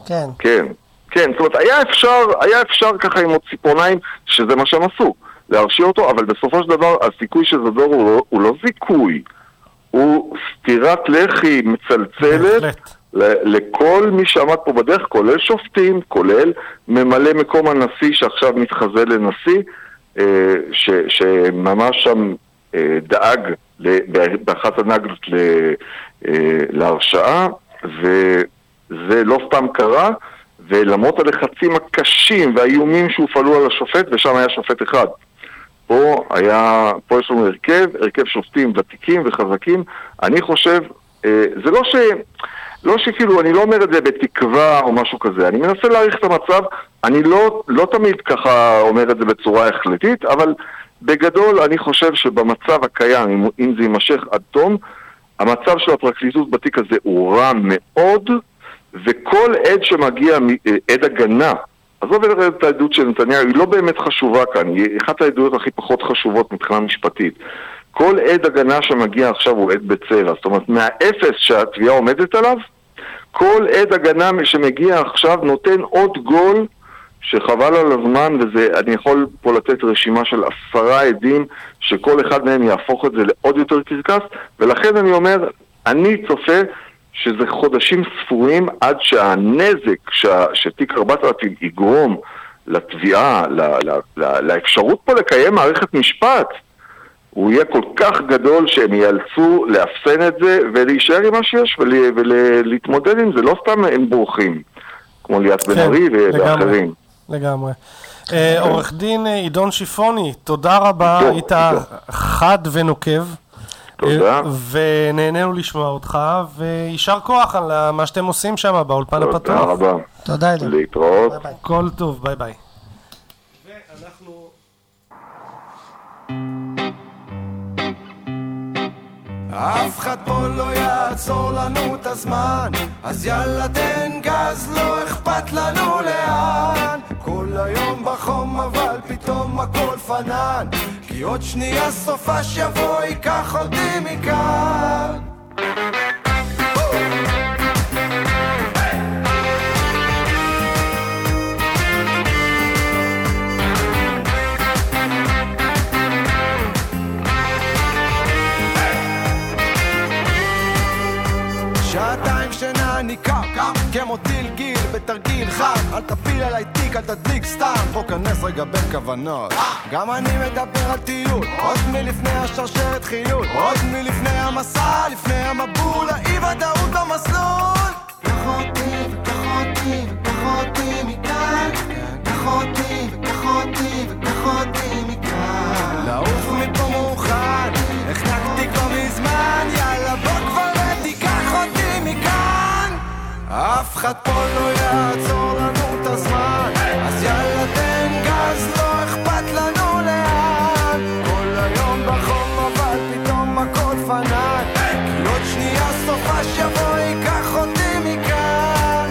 כן, זאת אומרת, היה אפשר ככה עם עוד ציפורניים, שזה מה שהם עשו, להרשיע אותו, אבל בסופו של דבר, הסיכוי של זדור הוא לא זיכוי, הוא סתירת לחי מצלצלת לכל מי שעמד פה בדרך, כולל שופטים, כולל ממלא מקום הנשיא שעכשיו מתחזה לנשיא, שממש שם דאג באחת הנגלות להרשעה, וזה לא סתם קרה, ולמרות הלחצים הקשים והאיומים שהופעלו על השופט, ושם היה שופט אחד. פה יש לנו הרכב שופטים ותיקים וחזקים. אני חושב, זה לא שכאילו, אני לא אומר את זה בתקווה או משהו כזה, אני מנסה להעריך את המצב, אני לא תמיד ככה אומר את זה בצורה החלטית, אבל בגדול, אני חושב שבמצב הקיים, אם זה יימשך עד תום, המצב של הפרקליטות בתיק הזה הוא רע מאוד, וכל עד שמגיע, עד הגנה, עזוב את העדות של נתניהו, היא לא באמת חשובה כאן, היא אחת העדויות הכי פחות חשובות מבחינה משפטית. כל עד הגנה שמגיע עכשיו הוא עד בצבע, זאת אומרת, מהאפס שהתביעה עומדת עליו, כל עד הגנה שמגיע עכשיו נותן עוד גול שחבל על הזמן, ואני יכול פה לתת רשימה של 10 עדים שכל אחד מהם יהפוך את זה לעוד יותר קרקס, ולכן אני אומר, אני צופה שזה חודשים ספורים עד שהנזק שתיק 4000 יגרום לתביעה, לאפשרות פה לקיים מערכת משפט, הוא יהיה כל כך גדול שהם ייאלצו לאפסן את זה ולהישאר עם מה שיש ולהתמודד עם זה, לא סתם הם בורחים, כמו ליאת בן ארי ואחרים. לגמרי. עורך דין עידון שיפוני, תודה רבה, היית חד ונוקב. תודה. ונהנינו לשמוע אותך, וישר כוח על מה שאתם עושים שם באולפן הפתוח. תודה רבה. תודה עידון. להתראות. כל טוב, ביי ביי. ואנחנו... אף אחד פה לא יעצור לנו את הזמן, אז יאללה תן גז, לא אכפת לנו לאן. כל היום בחום אבל פתאום הכל פנן, כי עוד שנייה סופה שיבוא ייקח אותי מכאן. שעתיים שינה אני קם כמו טיל גיל בתרגיל חם, אל תפיל עליי תיק, אל תדליק סתם, בוא כנס רגע בין כוונות. גם אני מדבר על טיול, עוד מלפני השרשרת חיות, עוד מלפני המסע, לפני המבול, האי ודאות במסלול. קח אותי וקח אותי וקח אותי מכאן, קח אותי וקח אותי וקח אותי מכאן, לעוף מפה מוכן, החנקתי כבר מזמן, יאללה בוא כבר ותיקח אותי מכאן. אף אחד פה לא יעצור לנו את הזמן, אז יאללה תן גז, לא אכפת לנו לאן. כל היום בחום אבל פתאום הכל פנן, כי עוד שנייה סופה שיבוא ייקח אותי מכאן.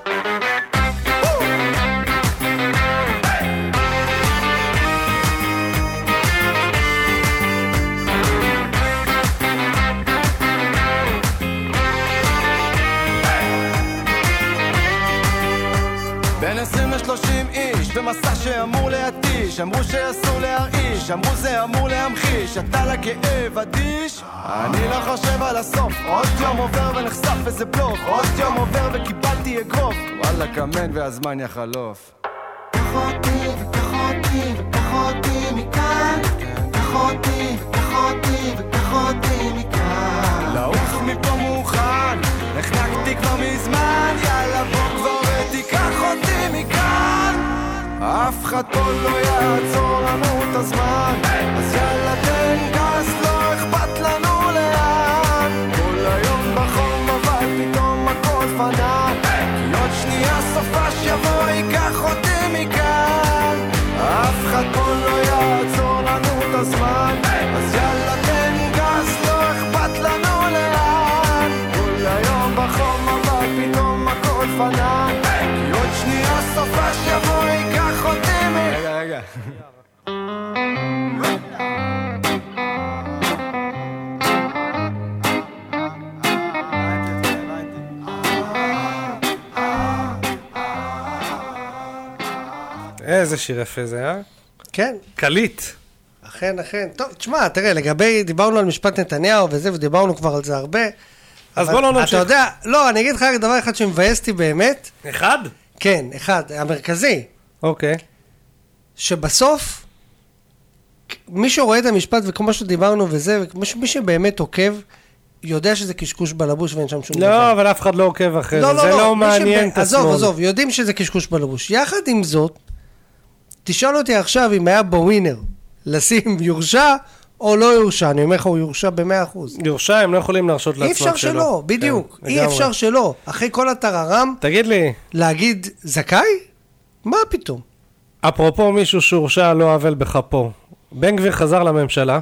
בין 20 ל-30 איש במסע שאמור להתיש, אמרו שאסור להרעיש, אמרו זה אמור להמחיש, אתה לכאב אדיש, אני לא חושב על הסוף. עוד יום עובר ונחשף איזה בלוף, עוד יום עובר וקיבלתי אגרוף, וואלה כמן והזמן יחלוף. קח אותי וקח אותי וקח אותי מכאן, קח אותי וקח אותי וקח אותי מכאן, לעוף מפה מוכן, החנקתי כבר מזמן, יאללה בוא כבר ותיקח אותי מכאן. אף אחד פה לא יעצור לנו את הזמן, אז יאללה תן גז, לא אכפת לנו לאן. כל היום בחום אבל פתאום הכל פנן, כי עוד שנייה סופה שיבוא ייקח אותי מכאן. אף אחד פה לא יעצור לנו את הזמן, אז יאללה תן גז, לא אכפת לנו לאן. כל היום בחום אבל פתאום הכל פנן, כי עוד שנייה סופה שיבוא ייקח אותי מכאן. רגע איזה שיר יפה זה, אה? כן. קליט. אכן, אכן. טוב, תשמע, תראה, לגבי, דיברנו על משפט נתניהו וזה, ודיברנו כבר על זה הרבה. אז בוא לא נמשיך. אתה יודע, לא, אני אגיד לך רק דבר אחד שמבאסתי באמת. אחד? כן, אחד, המרכזי. אוקיי. שבסוף, מי שרואה את המשפט וכמו שדיברנו וזה, מי שבאמת עוקב, יודע שזה קשקוש בלבוש ואין שם שום דבר. לא, אבל אף אחד לא עוקב אחרי זה. זה לא מעניין את השמאל. עזוב, יודעים שזה קשקוש בלבוש. יחד עם זאת, תשאל אותי עכשיו אם היה בווינר לשים יורשע או לא יורשע. אני אומר לך, הוא יורשע ב100%. יורשע, הם לא יכולים להרשות לעצמם שלו. אי אפשר שלא, בדיוק. אי אפשר שלא. אחרי כל הטררם, תגיד לי, להגיד זכאי? מה פתאום? אפרופו מישהו שהורשע לא עוול בכפו. בן גביר חזר לממשלה.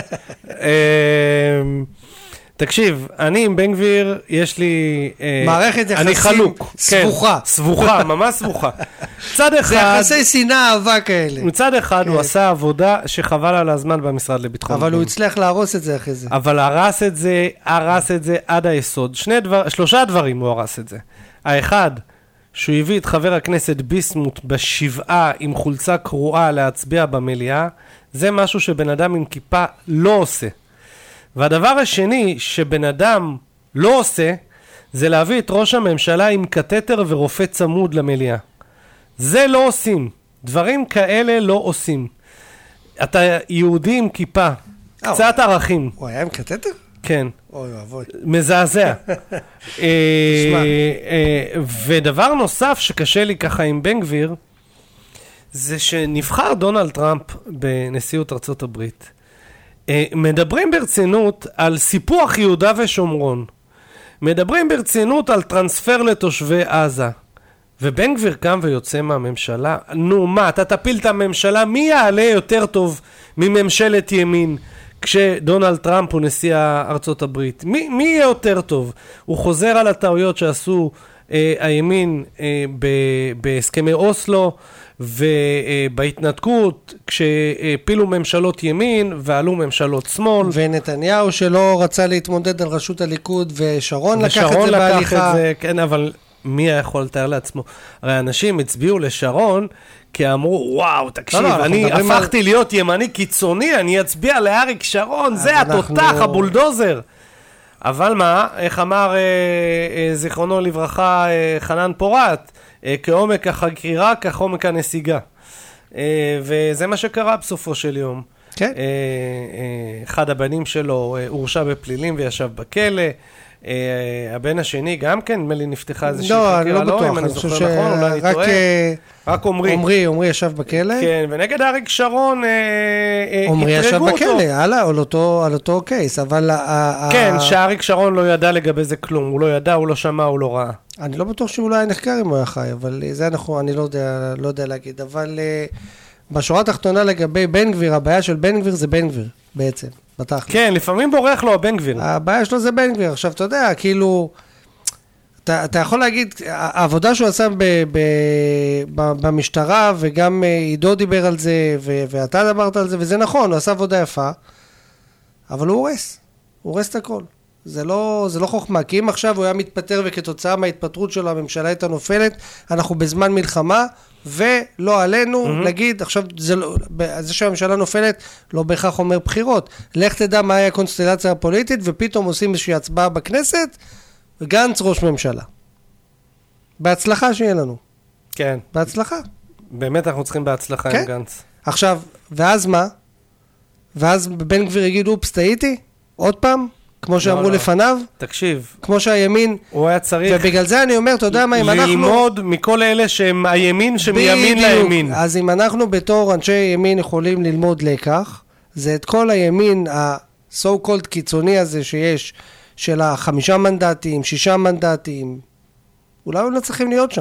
תקשיב, אני עם בן גביר, יש לי... מערכת יחסים סבוכה. סבוכה, ממש סבוכה. מצד אחד... זה יחסי שנאה אהבה כאלה. מצד אחד הוא עשה עבודה שחבל על הזמן במשרד לביטחון. אבל הוא הצליח להרוס את זה אחרי זה. אבל הרס את זה עד היסוד. 3 דברים הוא הרס את זה. האחד, שהוא הביא את חבר הכנסת ביסמוט בשבעה עם חולצה קרועה להצביע במליאה, זה משהו שבן אדם עם כיפה לא עושה. והדבר השני שבן אדם לא עושה, זה להביא את ראש הממשלה עם קטטר ורופא צמוד למליאה. זה לא עושים. דברים כאלה לא עושים. אתה יהודי עם כיפה, קצת ערכים. הוא היה עם קטטר? כן. אוי, אבוי. מזעזע. ודבר נוסף שקשה לי ככה עם בן גביר, זה שנבחר דונלד טראמפ בנשיאות ארצות הברית. מדברים ברצינות על סיפוח יהודה ושומרון. מדברים ברצינות על טרנספר לתושבי עזה. ובן גביר קם ויוצא מהממשלה. נו מה, אתה תפיל את הממשלה? מי יעלה יותר טוב מממשלת ימין כשדונלד טראמפ הוא נשיא ארצות הברית? מי יהיה יותר טוב? הוא חוזר על הטעויות שעשו הימין בהסכמי אוסלו ובהתנתקות, כשפילו ממשלות ימין ועלו ממשלות שמאל. ונתניהו שלא רצה להתמודד על ראשות הליכוד, ושרון לקח את זה בהליכה. כן, אבל מי יכול לתאר לעצמו? הרי אנשים הצביעו לשרון, כי אמרו, וואו, תקשיב, אני הפכתי להיות ימני קיצוני, אני אצביע לאריק שרון, זה התותח, הבולדוזר. אבל מה, איך אמר זיכרונו לברכה חנן פורת, כעומק החקירה, כעומק הנסיגה. וזה מה שקרה בסופו של יום. כן. אחד הבנים שלו הורשע בפלילים וישב בכלא. הבן השני גם כן, מלי נפתחה איזושהי חקירה. לא, אני לא בטוח, אני חושב נכון, אולי אני טועה. רק עומרי ישב בכלא. כן, ונגד אריק שרון עומרי ישב בכלא, על אותו קייס, אבל... כן, שאריק שרון לא ידע לגבי זה כלום, הוא לא ידע, הוא לא שמע, הוא לא ראה. אני לא בטוח שהוא לא היה נחקר אם הוא היה חי, אבל זה נכון, אני לא יודע להגיד, אבל בשורה התחתונה לגבי בן גביר, הבעיה של בן גביר זה בן גביר, בעצם. כן, לפעמים בורח לו הבן גביר. הבעיה שלו זה בן גביר. עכשיו, אתה יודע, כאילו, אתה יכול להגיד, העבודה שהוא עשה במשטרה, וגם עידו דיבר על זה, ואתה דיברת על זה, וזה נכון, הוא עשה עבודה יפה, אבל הוא הורס את הכל. זה לא חוכמה, כי אם עכשיו הוא היה מתפטר, וכתוצאה מההתפטרות שלו, הממשלה הייתה נופלת, אנחנו בזמן מלחמה, ולא עלינו, נגיד, עכשיו, זה שהממשלה נופלת, לא בהכרח אומר בחירות. לך תדע מה היה הקונסטלציה הפוליטית, ופתאום עושים איזושהי הצבעה בכנסת, וגנץ ראש ממשלה. בהצלחה שיהיה לנו. כן. בהצלחה. באמת אנחנו צריכים בהצלחה עם גנץ. עכשיו, ואז מה? ואז בן גביר יגיד, אופס, טעיתי? עוד פעם? כמו שאמרו לפניו, תקשיב, כמו שהימין, הוא היה צריך, ובגלל זה אני אומר, אתה יודע מה, אם אנחנו, ללמוד מכל אלה שהם הימין, שמימין לימין. אז אם אנחנו בתור אנשי ימין יכולים ללמוד לקח, זה את כל הימין, ה-so called קיצוני הזה שיש, של 5 מנדטים, 6 מנדטים, אולי לא צריכים להיות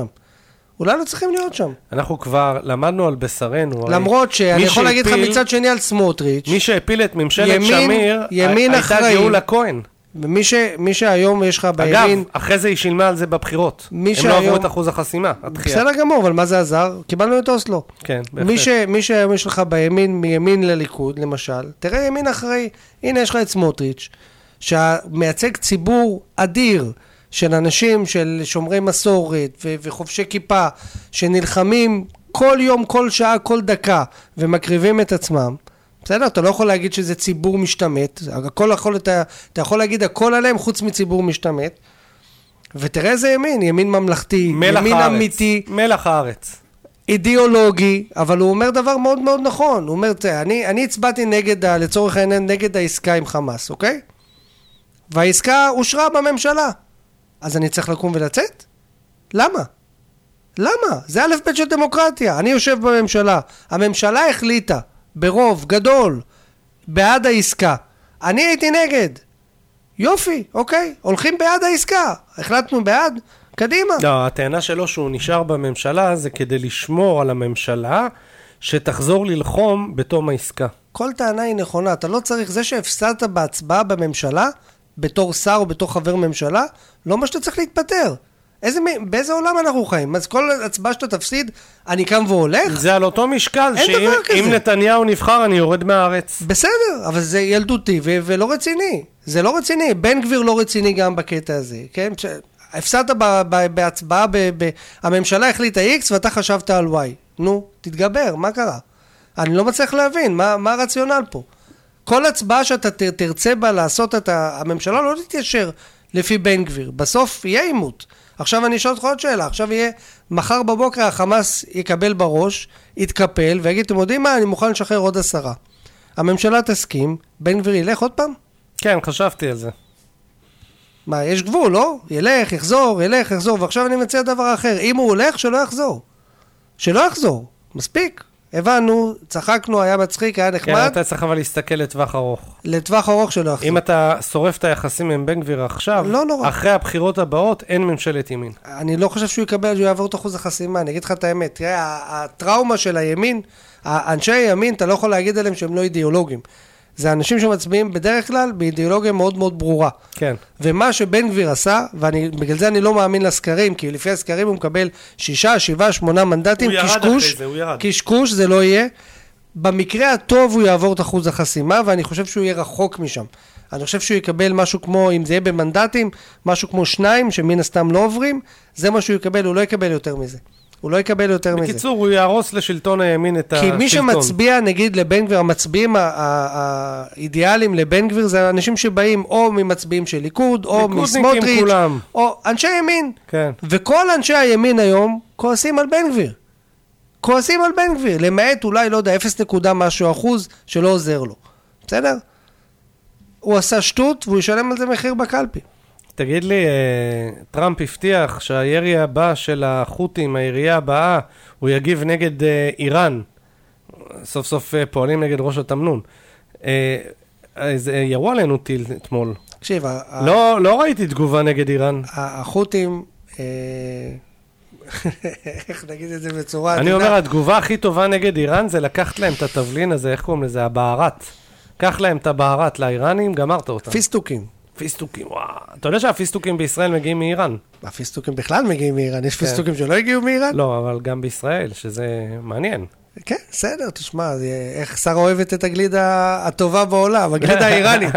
שם. אנחנו כבר למדנו על בשרנו. למרות שאני יכול להגיד לך מצד שני על סמוטריץ'. מי שהפיל את ממשלת שמיר, הייתה גאולה כהן. מי שהיום יש לך בימין... אגב, אחרי זה היא שילמה על זה בבחירות. הם לא עברו את אחוז החסימה. בסדר גמור, אבל מה זה עזר? קיבלנו את אוסלו. כן, בהחלט. מי שהיום יש לך בימין, מימין לליכוד, למשל, תראה ימין אחראי. הנה יש לך את סמוטריץ', שמייצג ציבור אדיר, של אנשים, של שומרי מסורת וחובשי כיפה, שנלחמים כל יום, כל שעה, כל דקה, ומקריבים את עצמם. בסדר? אתה לא יכול להגיד שזה ציבור משתמט, אתה יכול להגיד הכל עליהם חוץ מציבור משתמט, ותראה איזה ימין ממלכתי, ימין אמיתי. מלח הארץ. אידיאולוגי, אבל הוא אומר דבר מאוד מאוד נכון. הוא אומר, אני הצבעתי לצורך העניין, נגד העסקה עם חמאס, אוקיי? והעסקה אושרה בממשלה. אז אני צריך לקום ולצאת? למה? זה א' ב' של דמוקרטיה. אני יושב בממשלה. הממשלה החליטה ברוב גדול בעד העסקה. אני הייתי נגד. יופי, אוקיי. הולכים בעד העסקה. החלטנו בעד? קדימה. לא, הטענה שלו שהוא נשאר בממשלה זה כדי לשמור על הממשלה שתחזור ללחום בתום העסקה. כל טענה היא נכונה, אתה לא צריך, זה שהפסדת בהצבעה בממשלה, בתור שר או בתור חבר ממשלה, לא מה שאתה צריך להתפטר. באיזה עולם אנחנו חיים? אז כל הצבעה שאתה תפסיד, אני קם והולך? זה על אותו משקל, שאם נתניהו נבחר, אני יורד מהארץ. בסדר, אבל זה ילדותי ולא רציני. זה לא רציני. בן גביר לא רציני גם בקטע הזה, כן? הפסדת בהצבעה, הממשלה החליטה X ואתה חשבת על Y. נו, תתגבר, מה קרה? אני לא מצליח להבין, מה הרציונל פה? כל הצבעה שאתה תרצה בה לעשות הממשלה לא תתיישר לפי בן גביר. בסוף יהיה עימות. עכשיו אני אשאל אותך עוד שאלה, עכשיו יהיה, מחר בבוקר החמאס יקבל בראש, יתקפל, ויגיד, אתם יודעים מה, אני מוכן לשחרר עוד 10. הממשלה תסכים, בן גביר ילך עוד פעם? כן, חשבתי על זה. מה, יש גבול, לא? ילך, יחזור, ועכשיו אני מציע דבר אחר, אם הוא הולך, שלא יחזור. שלא יחזור, מספיק. הבנו, צחקנו, היה מצחיק, היה נחמד. כן, אתה צריך אבל להסתכל לטווח ארוך. לטווח ארוך שלא יחזור. אם אתה שורף את היחסים עם בן גביר עכשיו, לא נורא. אחרי הבחירות הבאות אין ממשלת ימין. אני לא חושב שהוא יעבור את אחוז החסימה, אני אגיד לך את האמת. תראה, הטראומה של הימין, אנשי הימין, אתה לא יכול להגיד עליהם שהם לא אידיאולוגים. זה אנשים שמצביעים בדרך כלל באידיאולוגיה מאוד מאוד ברורה. כן. ומה שבן גביר עשה, ובגלל זה אני לא מאמין לסקרים, כי לפי הסקרים הוא מקבל 6, 7, 8 מנדטים, קשקוש, זה לא יהיה. במקרה הטוב הוא יעבור את אחוז החסימה, ואני חושב שהוא יהיה רחוק משם. אני חושב שהוא יקבל משהו כמו, אם זה יהיה במנדטים, משהו כמו 2, שמן הסתם לא עוברים, זה מה שהוא יקבל, הוא לא יקבל יותר מזה. הוא לא יקבל יותר מזה. בקיצור, הוא יהרוס לשלטון הימין את השלטון. כי מי שמצביע, נגיד, לבן גביר, המצביעים האידיאליים לבן גביר, זה אנשים שבאים או ממצביעים של ליכוד, או מסמוטריץ', או אנשי ימין. כן. וכל אנשי הימין היום כועסים על בן גביר. כועסים על בן גביר, למעט אולי, לא יודע, 0.משהו% שלא עוזר לו. בסדר? הוא עשה שטות, והוא ישלם על זה מחיר בקלפי. תגיד לי, טראמפ הבטיח שהירי הבא של החות'ים, הירייה הבאה, הוא יגיב נגד איראן. סוף סוף פועלים נגד ראש התמנון. ירו עלינו טיל אתמול. תקשיב, לא ראיתי תגובה נגד איראן. החות'ים, איך נגיד את זה בצורה... אני אומר, התגובה הכי טובה נגד איראן זה לקחת להם את התבלין הזה, איך קוראים לזה? הבערת. קח להם את הבערת לאיראנים, גמרת אותם. פיסטוקים. פיסטוקים, וואו. אתה יודע שהפיסטוקים בישראל מגיעים מאיראן? הפיסטוקים בכלל מגיעים מאיראן. יש פיסטוקים שלא הגיעו מאיראן? לא, אבל גם בישראל, שזה מעניין. כן, בסדר, תשמע, איך שרה אוהבת את הגלידה הטובה בעולם, הגלידה האיראנית.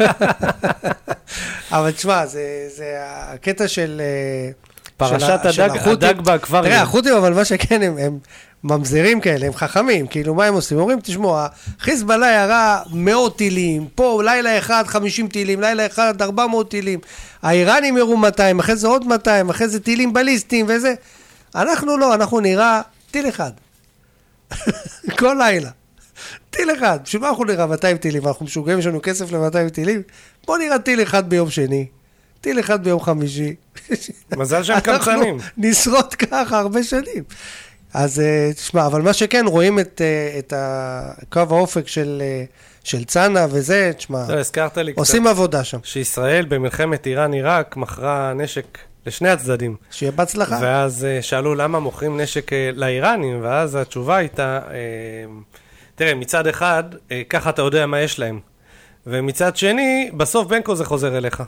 אבל תשמע, זה הקטע של... פרשת הדג בכפר. תראה, החות'ים, אבל מה שכן, הם ממזרים כאלה, הם חכמים, כאילו מה הם עושים? אומרים, תשמעו, חיזבאללה ירה 100 טילים, פה לילה אחד 50 טילים, לילה אחד 400 טילים, האיראנים ירו 200, אחרי זה עוד 200, אחרי זה טילים בליסטיים וזה. אנחנו לא, אנחנו נראה טיל אחד. כל לילה. טיל אחד. בשביל מה אנחנו נראה 200 טילים? אנחנו משוגעים, יש לנו כסף ל-200 טילים? בוא נראה טיל אחד ביום שני. טיל אחד ביום חמישי. מזל שהם קמצנים. נשרות ככה הרבה שנים. אז תשמע, אבל מה שכן, רואים את קו האופק של צנה וזה, תשמע, עושים עבודה שם. שישראל במלחמת איראן-עיראק מכרה נשק לשני הצדדים. שיהיה בהצלחה. ואז שאלו למה מוכרים נשק לאיראנים, ואז התשובה הייתה, תראה, מצד אחד, ככה אתה יודע מה יש להם. ומצד שני, בסוף בנקו זה חוזר אליך.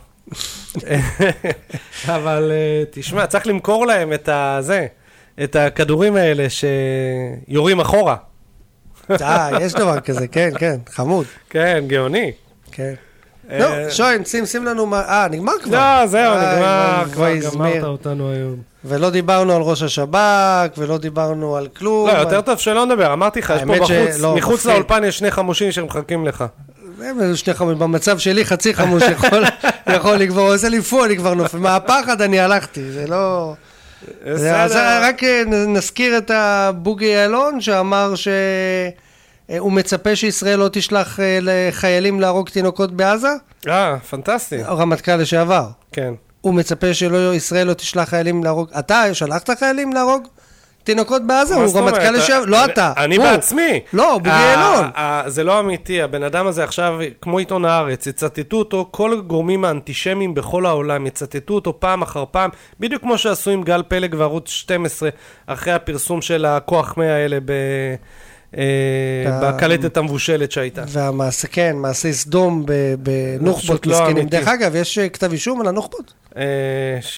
אבל תשמע, צריך למכור להם את הכדורים האלה שיורים אחורה. יש דבר כזה, כן, כן, חמוד. כן, גאוני. כן. לא, שוין, שים לנו מה... נגמר כבר. לא, זהו, נגמר, כבר גמרת אותנו היום. ולא דיברנו על ראש השב"כ, ולא דיברנו על כלום. לא, יותר טוב שלא נדבר, אמרתי לך, יש פה בחוץ, מחוץ לאולפן יש שני חמושים שמחכים לך. שני חמושים, במצב שלי חצי חמוש יכול לגבור, עושה לי פו, אני כבר נופל. מהפחד אני הלכתי, זה לא... רק נזכיר את הבוגי יעלון שאמר שהוא מצפה שישראל לא תשלח לחיילים להרוג תינוקות בעזה. פנטסטי. רמטכ"ל לשעבר. כן. הוא מצפה שישראל לא תשלח חיילים להרוג. אתה שלחת חיילים להרוג תינוקות בעזה? הוא רמטכ"ל לשעבר. לא אתה. אני בעצמי. לא, בוגי יעלון. זה לא אמיתי. הבן אדם הזה עכשיו, כמו עיתון הארץ, יצטטו אותו, כל הגורמים האנטישמיים בכל העולם, יצטטו אותו פעם אחר פעם, בדיוק כמו שעשו עם גל פלג וערוץ 12, אחרי הפרסום של הכוח 100 האלה בקלטת המבושלת שהייתה. והמעשה, כן, מעשה סדום בנוח'בות מסכנים. דרך אגב, יש כתב אישום על הנוח'בות?